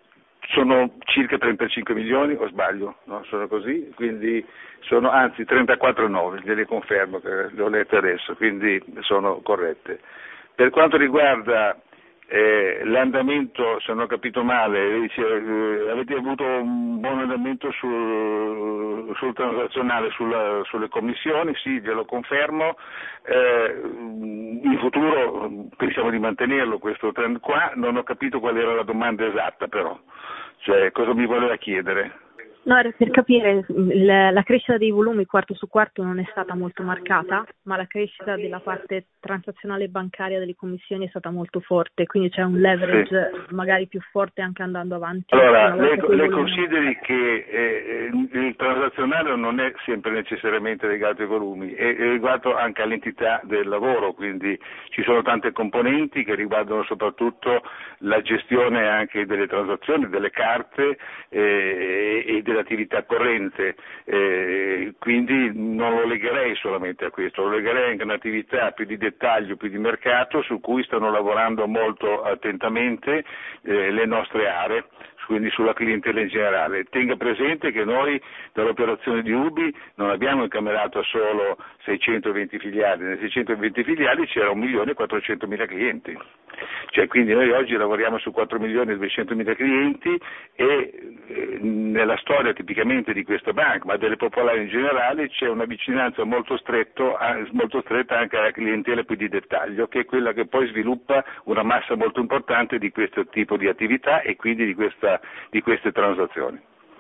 sono circa trentacinque milioni, o sbaglio? No? Sono così, quindi sono anzi trentaquattro virgola nove, gliele confermo che le ho lette adesso, quindi sono corrette. Per quanto riguarda eh, l'andamento, se non ho capito male, dice, eh, avete avuto un buon andamento sul, sul transazionale, sulla, sulle commissioni, sì, glielo confermo, eh, in futuro pensiamo di mantenerlo questo trend qua, non ho capito qual era la domanda esatta però, cioè cosa mi voleva chiedere? No, era per capire, il- la crescita dei volumi quarto su quarto non è stata molto marcata, ma la crescita della parte transazionale bancaria delle commissioni è stata molto forte, quindi c'è un leverage sì. magari più forte anche andando avanti. Allora, lei, lei consideri che eh, il transazionale non è sempre necessariamente legato ai volumi, è, è legato anche all'entità del lavoro, quindi ci sono tante componenti che riguardano soprattutto la gestione anche delle transazioni, delle carte eh, e dell'attività corrente, eh, quindi non lo legherei solamente a questo, lo legherei anche a un'attività più di dettaglio, più di mercato, su cui stanno lavorando molto attentamente eh, le nostre aree, quindi sulla clientela in generale. Tenga presente che noi dall'operazione di Ubi non abbiamo incamerato solo seicentoventi filiali, nei seicentoventi filiali c'era un milione e quattrocentomila clienti, cioè quindi noi oggi lavoriamo su quattro milioni e duecentomila clienti e eh, nella storia tipicamente di questa banca, ma delle popolari in generale, c'è una vicinanza molto, stretto, molto stretta anche alla clientela più di dettaglio, che è quella che poi sviluppa una massa molto importante di questo tipo di attività e quindi di questa di queste transazioni.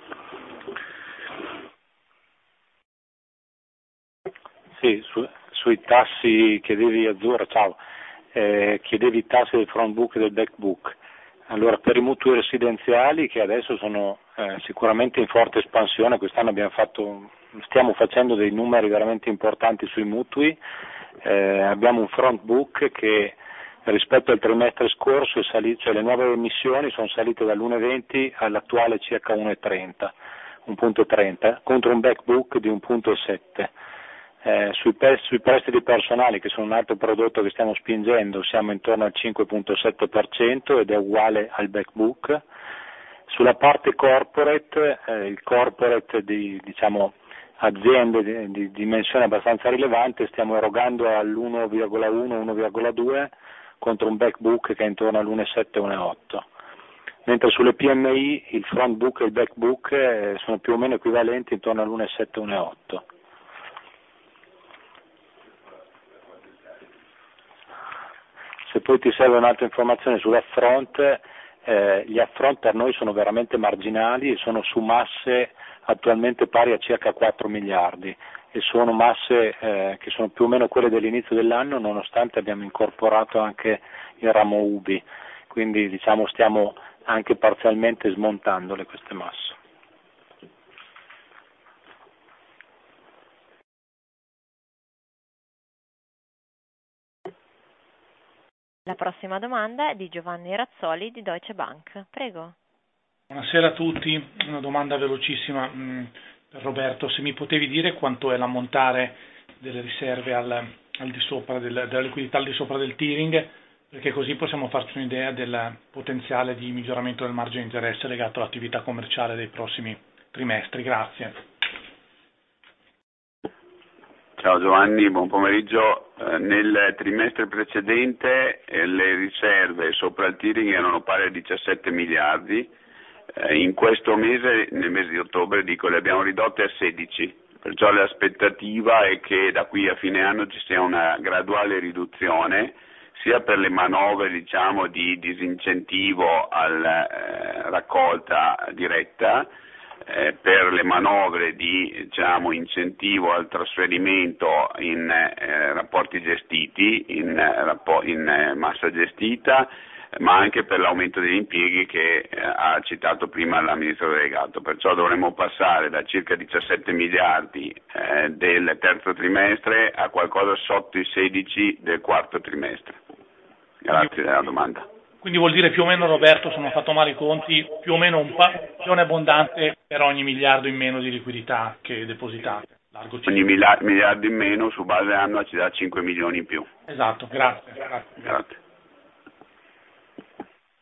Sì, su, sui tassi chiedevi Azzurra, ciao, eh, chiedevi i tassi del front book e del back book. Allora, per i mutui residenziali che adesso sono eh, sicuramente in forte espansione, quest'anno abbiamo fatto, stiamo facendo dei numeri veramente importanti sui mutui, eh, abbiamo un front book che rispetto al trimestre scorso è salito, cioè le nuove emissioni sono salite dall'uno virgola venti all'attuale circa uno virgola trenta, un punto trenta, contro un back book di un virgola sette. Eh, sui, pe- sui prestiti personali, che sono un altro prodotto che stiamo spingendo, siamo intorno al cinque virgola sette per cento ed è uguale al back book. Sulla parte corporate, eh, il corporate di diciamo, aziende di, di dimensione abbastanza rilevante, stiamo erogando all'uno virgola uno uno virgola due contro un back book che è intorno all'uno virgola sette uno virgola otto. Mentre sulle P M I il front book e il back book eh, sono più o meno equivalenti intorno all'uno virgola sette uno virgola otto. Se poi ti serve un'altra informazione sull'affront, eh, gli affront per noi sono veramente marginali e sono su masse attualmente pari a circa quattro miliardi e sono masse eh, che sono più o meno quelle dell'inizio dell'anno, nonostante abbiamo incorporato anche il ramo Ubi, quindi diciamo stiamo anche parzialmente smontandole queste masse. La prossima domanda è di Giovanni Razzoli di Deutsche Bank. Prego. Buonasera a tutti, una domanda velocissima mh, per Roberto. Se mi potevi dire quanto è l'ammontare delle riserve al, al di sopra del, della liquidità al di sopra del tiering, perché così possiamo farci un'idea del potenziale di miglioramento del margine di interesse legato all'attività commerciale dei prossimi trimestri. Grazie. Ciao Giovanni, buon pomeriggio. Eh, nel trimestre precedente eh, le riserve sopra il tiering erano pari a diciassette miliardi, eh, in questo mese, nel mese di ottobre, dico, le abbiamo ridotte a sedici, perciò l'aspettativa è che da qui a fine anno ci sia una graduale riduzione, sia per le manovre diciamo, di disincentivo alla eh, raccolta diretta, Eh, per le manovre di diciamo, incentivo al trasferimento in eh, rapporti gestiti, in, eh, rappo- in eh, massa gestita, ma anche per l'aumento degli impieghi che eh, ha citato prima l'amministratore delegato. Perciò dovremmo passare da circa diciassette miliardi eh, del terzo trimestre a qualcosa sotto i sedici del quarto trimestre. Grazie della domanda. Quindi vuol dire più o meno, Roberto, se non ho fatto male i conti, più o meno un passione abbondante per ogni miliardo in meno di liquidità che depositate. Largo ogni miliardo in meno su base annua ci dà cinque milioni in più. Esatto, grazie. Grazie. Grazie.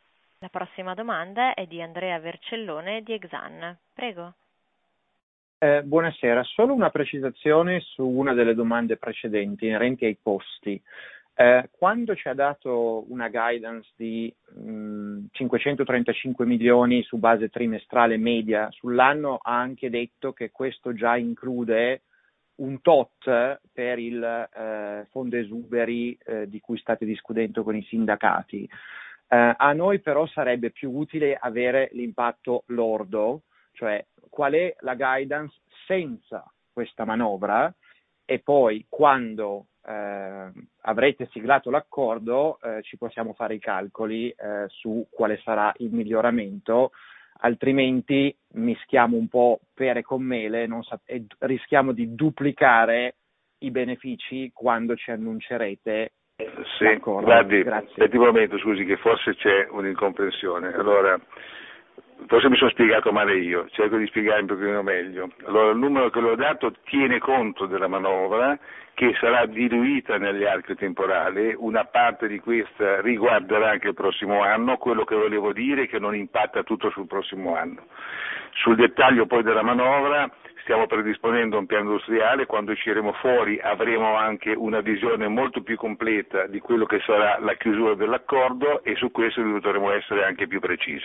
La prossima domanda è di Andrea Vercellone di Exane. Prego. Eh, buonasera, solo una precisazione su una delle domande precedenti inerenti ai costi. Eh, quando ci ha dato una guidance di mh, cinquecentotrentacinque milioni su base trimestrale media sull'anno, ha anche detto che questo già include un tot per il eh, fondo esuberi eh, di cui state discutendo con i sindacati. Eh, a noi però sarebbe più utile avere l'impatto lordo, cioè qual è la guidance senza questa manovra, e poi quando eh, avrete siglato l'accordo eh, ci possiamo fare i calcoli eh, su quale sarà il miglioramento, altrimenti mischiamo un po' pere con mele non sa- e rischiamo di duplicare i benefici quando ci annuncerete. Sì, guardi, aspetti un momento, scusi, che forse c'è un'incomprensione. Allora, forse mi sono spiegato male io, cerco di spiegare un pochino meglio. Allora, il numero che l'ho dato tiene conto della manovra che sarà diluita negli archi temporali, una parte di questa riguarderà anche il prossimo anno, quello che volevo dire è che non impatta tutto sul prossimo anno. Sul dettaglio poi della manovra stiamo predisponendo un piano industriale, quando usciremo fuori avremo anche una visione molto più completa di quello che sarà la chiusura dell'accordo e su questo dovremo essere anche più precisi.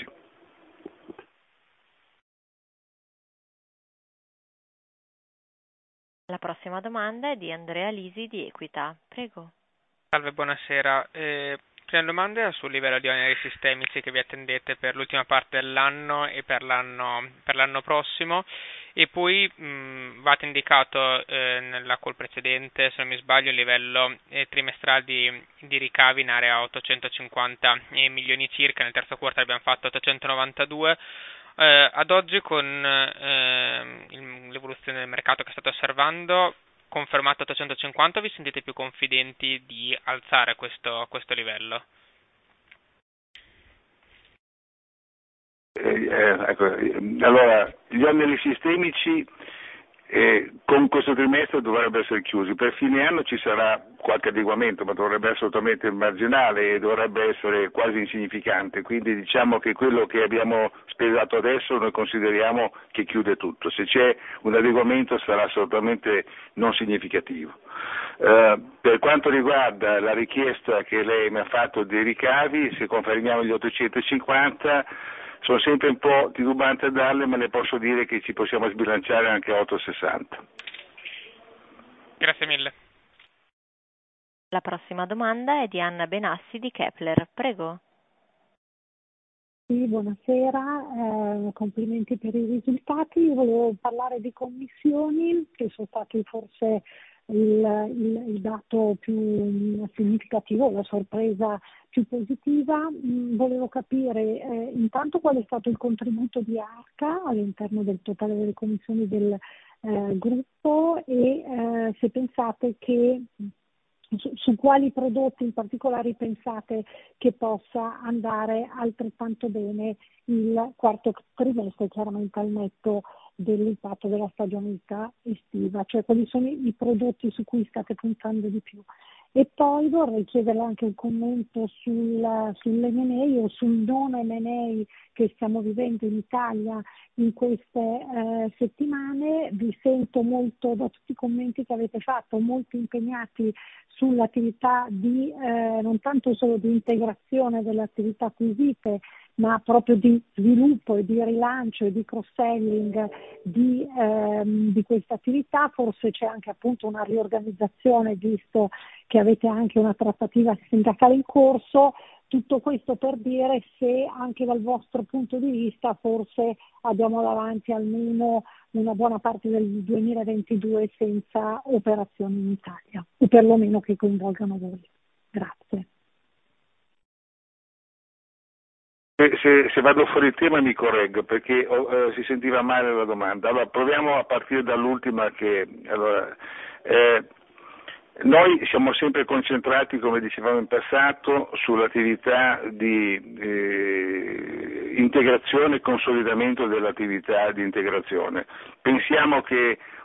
La prossima domanda è di Andrea Lisi di Equita. Prego. Salve, buonasera. Eh, prima domanda è sul livello di oneri sistemici che vi attendete per l'ultima parte dell'anno e per l'anno, per l'anno prossimo, e poi mh, avete indicato eh, nella call precedente, se non mi sbaglio, il livello eh, trimestrale di, di ricavi in area ottocentocinquanta milioni circa, nel terzo quarto abbiamo fatto ottocentonovantadue. Eh, ad oggi, con eh, l'evoluzione del mercato che state osservando, confermato ottocentocinquanta, vi sentite più confidenti di alzare questo, questo livello? Eh, eh, ecco, allora, gli oneri sistemici eh, con questo trimestre dovrebbero essere chiusi. Per fine anno ci sarà qualche adeguamento, ma dovrebbe essere assolutamente marginale e dovrebbe essere quasi insignificante. Quindi diciamo che quello che abbiamo spesato adesso noi consideriamo che chiude tutto. Se c'è un adeguamento sarà assolutamente non significativo. Uh, per quanto riguarda la richiesta che lei mi ha fatto dei ricavi, se confermiamo gli ottocentocinquanta, sono sempre un po' titubante a darle, ma le posso dire che ci possiamo sbilanciare anche a ottocentosessanta. Grazie mille. La prossima domanda è di Anna Benassi di Kepler. Prego. Sì, buonasera, eh, complimenti per i risultati. Io volevo parlare di commissioni, che sono stati forse il, il, il dato più significativo, la sorpresa più positiva. Mm, volevo capire eh, intanto qual è stato il contributo di Arca all'interno del totale delle commissioni del eh, gruppo e eh, se pensate che Su, su quali prodotti in particolare pensate che possa andare altrettanto bene il quarto trimestre, chiaramente al netto dell'impatto della stagionalità estiva, cioè quali sono i prodotti su cui state puntando di più. E poi vorrei chiederle anche un commento sul, sull'emme and A o sul non emme and A che stiamo vivendo in Italia in queste eh, settimane. Vi sento molto, da tutti i commenti che avete fatto, molto impegnati sull'attività di eh, non tanto solo di integrazione delle attività acquisite, ma proprio di sviluppo e di rilancio e di cross-selling di, ehm, di questa attività. Forse c'è anche appunto una riorganizzazione, visto che avete anche una trattativa sindacale in corso. Tutto questo per dire se anche dal vostro punto di vista forse abbiamo davanti almeno una buona parte del duemilaventidue senza operazioni in Italia, o perlomeno che coinvolgano voi. Grazie. Se, se vado fuori tema mi correggo perché oh, eh, si sentiva male la domanda. Allora proviamo a partire dall'ultima che allora, eh, noi siamo sempre concentrati, come dicevamo in passato, sull'attività di eh, integrazione e consolidamento dell'attività di integrazione. Pensiamo che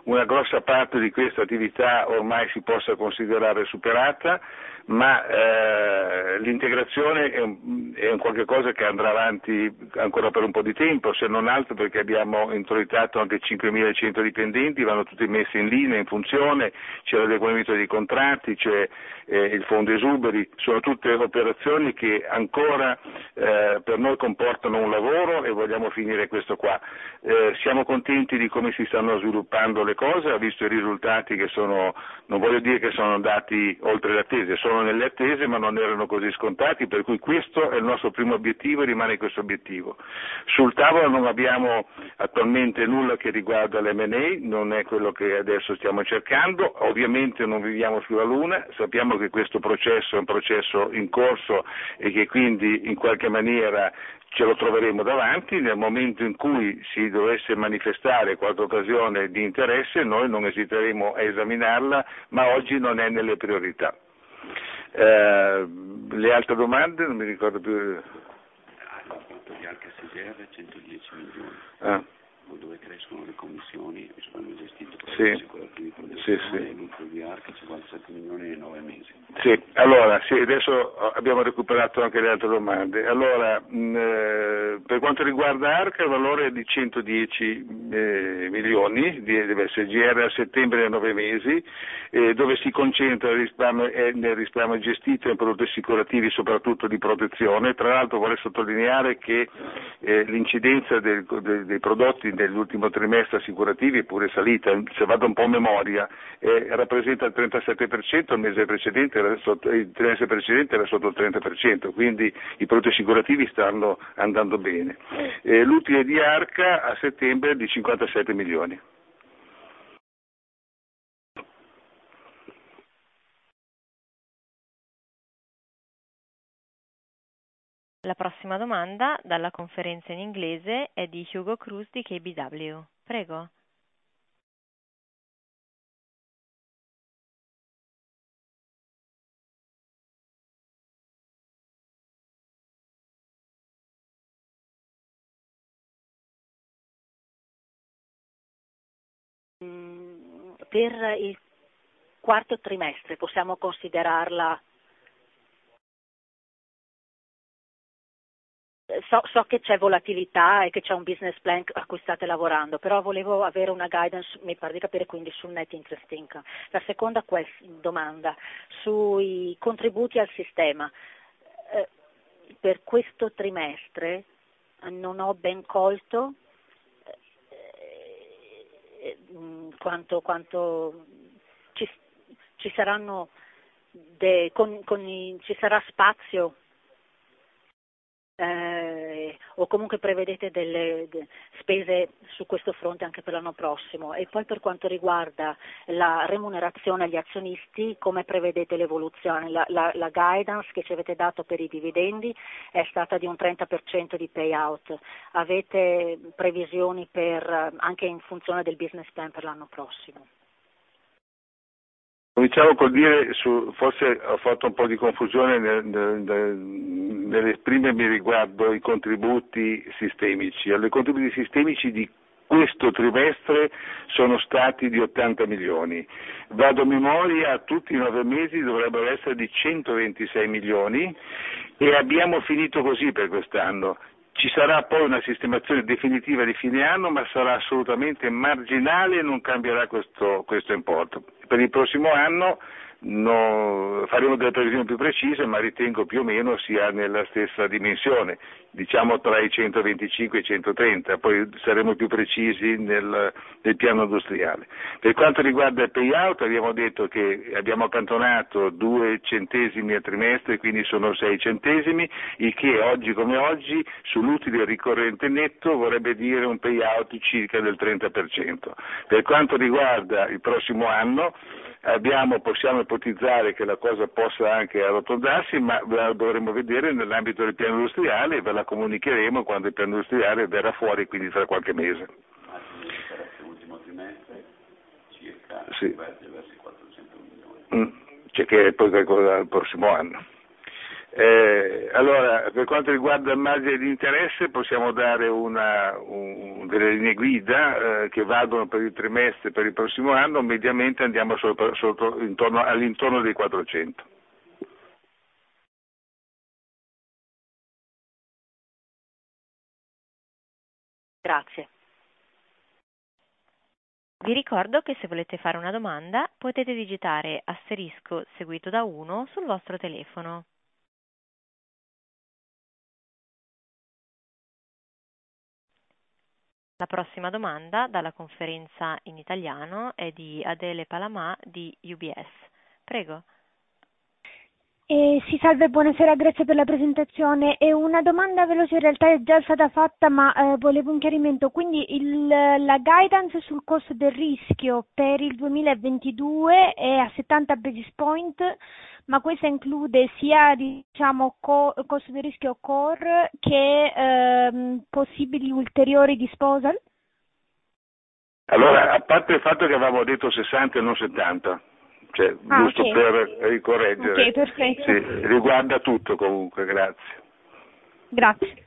una grossa parte di questa attività ormai si possa considerare superata, ma eh, l'integrazione è un, è un qualche cosa che andrà avanti ancora per un po' di tempo, se non altro perché abbiamo introitato anche cinquemilacento dipendenti, vanno tutti messi in linea, in funzione, c'è l'adeguamento dei contratti, c'è eh, il fondo esuberi, sono tutte operazioni che ancora eh, per noi comportano un lavoro e vogliamo finire questo qua. Eh, siamo contenti di come si stanno sviluppando le cose, ha visto i risultati che sono, non voglio dire che sono andati oltre le attese, sono nelle attese ma non erano così scontati, per cui questo è il nostro primo obiettivo e rimane questo obiettivo. Sul tavolo non abbiamo attualmente nulla che riguarda l'M and A, non è quello che adesso stiamo cercando, ovviamente non viviamo sulla Luna, sappiamo che questo processo è un processo in corso e che quindi in qualche maniera ce lo troveremo davanti, nel momento in cui si dovesse manifestare qualche occasione di interesse noi non esiteremo a esaminarla, ma oggi non è nelle priorità. Eh, le altre domande non mi ricordo più. Il rapporto di Arca S G R centodieci milioni, ah. dove crescono le commissioni, sono gestito per sì. le assicurazioni di protezione, sì, sì. il lucro di Arca cinquantasette milioni e nove mesi. Sì, allora sì, adesso abbiamo recuperato anche le altre domande. Allora, mh, eh, per quanto riguarda Arca il valore è di centodieci eh, milioni di, di S G R a settembre e nove mesi, eh, dove si concentra il risparmio, eh, nel risparmio gestito in prodotti assicurativi soprattutto di protezione. Tra l'altro vorrei sottolineare che eh, l'incidenza del, de, dei prodotti nell'ultimo trimestre assicurativi è pure salita, se vado un po' a memoria, eh, rappresenta il trentasette per cento, il mese precedente era sotto, il trimestre precedente era sotto il trenta per cento, quindi i prodotti assicurativi stanno andando bene. Eh, l'utile di Arca a settembre è di cinquantasette milioni. La prossima domanda dalla conferenza in inglese è di Hugo Cruz di K B W. Prego. Per il quarto trimestre possiamo considerarla. So, so che c'è volatilità e che c'è un business plan a cui state lavorando, però volevo avere una guidance, mi pare di capire, quindi sul net interest income. La seconda quest- domanda, sui contributi al sistema. Eh, per questo trimestre non ho ben colto eh, quanto, quanto ci, ci saranno de, con, con i, ci sarà spazio Eh, o comunque prevedete delle de, spese su questo fronte anche per l'anno prossimo. E poi per quanto riguarda la remunerazione agli azionisti, come prevedete l'evoluzione? La, la, la guidance che ci avete dato per i dividendi è stata di un trenta per cento di payout. Avete previsioni per, anche in funzione del business plan per l'anno prossimo? Cominciamo col dire, su, forse ho fatto un po' di confusione nel, nel, nell'esprimermi riguardo i contributi sistemici. Allora, i contributi sistemici di questo trimestre sono stati di ottanta milioni. Vado a memoria, a tutti i nove mesi dovrebbero essere di centoventisei milioni e abbiamo finito così per quest'anno. Ci sarà poi una sistemazione definitiva di fine anno, ma sarà assolutamente marginale e non cambierà questo, questo importo. Per il prossimo anno no, faremo delle previsioni più precise, ma ritengo più o meno sia nella stessa dimensione, diciamo tra i centoventicinque e i centotrenta, poi saremo più precisi nel, nel piano industriale. Per quanto riguarda il payout abbiamo detto che abbiamo accantonato due centesimi a trimestre, quindi sono sei centesimi, il che oggi come oggi sull'utile ricorrente netto vorrebbe dire un payout circa del trenta per cento. Per quanto riguarda il prossimo anno abbiamo, possiamo ipotizzare che la cosa possa anche arrotondarsi, ma la dovremo vedere nell'ambito del piano industriale e ve la comunicheremo quando il piano industriale verrà fuori, quindi tra qualche mese. L'ultimo trimestre circa sì. verso i quattrocento milioni. Mm, cioè che poi calcola il prossimo anno. Eh, allora, per quanto riguarda il margine di interesse possiamo dare una, un, delle linee guida eh, che vadano per il trimestre per il prossimo anno, mediamente andiamo sotto, sotto, intorno, all'intorno dei quattrocento. Grazie. Vi ricordo che se volete fare una domanda potete digitare asterisco seguito da uno sul vostro telefono. La prossima domanda dalla conferenza in italiano è di Adele Palamà di U B S. Prego. Eh, sì, salve, buonasera, grazie per la presentazione. E una domanda veloce, in realtà è già stata fatta, ma eh, volevo un chiarimento. Quindi il, la guidance sul costo del rischio per il duemilaventidue è a settanta basis point, ma questa include sia diciamo co- costo del rischio core che ehm, possibili ulteriori disposal? Allora, a parte il fatto che avevamo detto sessanta e non settanta, cioè, ah, giusto okay. per ricorreggere. Ok, perfetto. Sì, riguarda tutto comunque, grazie. Grazie.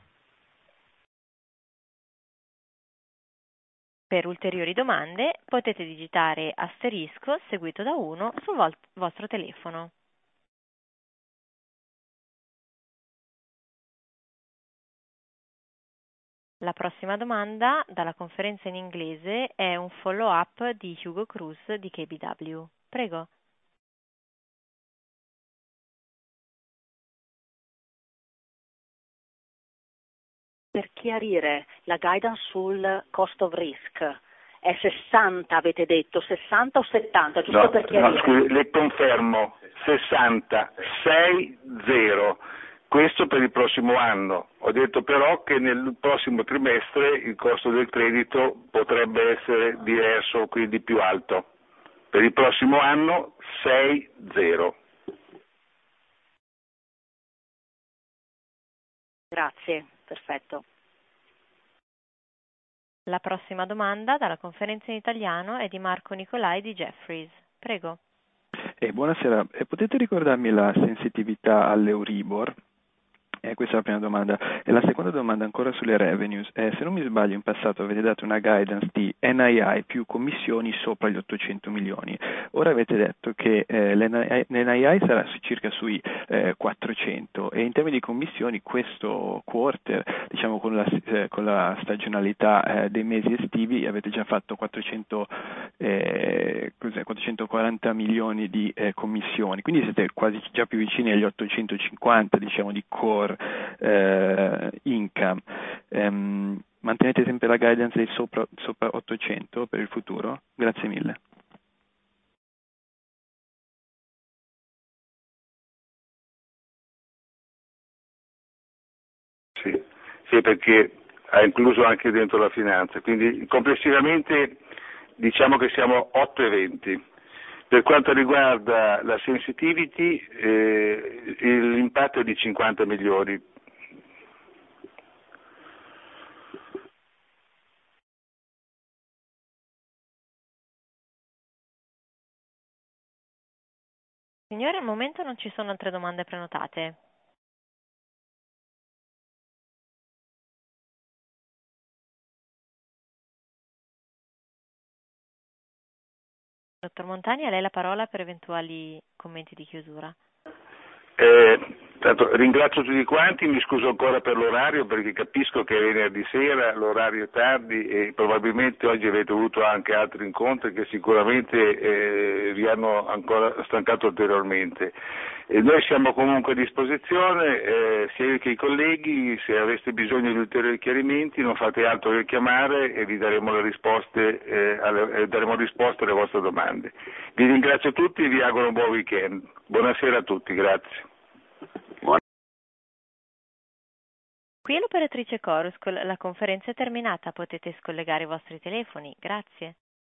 Per ulteriori domande potete digitare asterisco seguito da uno sul vol- vostro telefono. La prossima domanda dalla conferenza in inglese è un follow-up di Hugo Cruz di K B W. Prego. Per chiarire, la guidance sul cost of risk è sessanta, avete detto, sessanta o settanta, giusto No, per chiarire? no, scusi, le confermo, sessanta, sei zero. Questo per il prossimo anno. Ho detto però che nel prossimo trimestre il costo del credito potrebbe essere diverso, quindi più alto. Per il prossimo anno sei zero. Grazie, perfetto. La prossima domanda dalla conferenza in italiano è di Marco Nicolai di Jefferies. Prego. Eh, buonasera, eh, potete ricordarmi la sensitività all'Euribor? Eh, questa è la prima domanda. E la seconda domanda ancora sulle revenues. Eh, se non mi sbaglio in passato avete dato una guidance di N I I più commissioni sopra gli ottocento milioni. Ora avete detto che eh, l'N I I sarà su, circa sui eh, quattrocento e in termini di commissioni questo quarter, diciamo con la, eh, con la stagionalità eh, dei mesi estivi, avete già fatto quattrocento, eh, cos'è, quattrocentoquaranta milioni di eh, commissioni. Quindi siete quasi già più vicini agli ottocentocinquanta, diciamo, di core Eh, income. Um, mantenete sempre la guidance di sopra, sopra ottocento per il futuro? Grazie mille. Sì, sì, perché ha incluso anche dentro la finanza, quindi complessivamente diciamo che siamo otto eventi. Per quanto riguarda la sensitivity, eh, l'impatto è di cinquanta milioni. Signore, al momento non ci sono altre domande prenotate. Dottor Montani, a lei la parola per eventuali commenti di chiusura. Eh, tanto, ringrazio tutti quanti, mi scuso ancora per l'orario perché capisco che è venerdì sera, l'orario è tardi e probabilmente oggi avete avuto anche altri incontri che sicuramente eh, vi hanno ancora stancato ulteriormente. E noi siamo comunque a disposizione, eh, sia io che i colleghi, se aveste bisogno di ulteriori chiarimenti non fate altro che chiamare e vi daremo le risposte, eh, alle, eh, daremo risposte alle vostre domande. Vi ringrazio tutti e vi auguro un buon weekend. Buonasera a tutti, grazie. Qui è l'operatrice Chorus, la conferenza è terminata, potete scollegare i vostri telefoni. Grazie.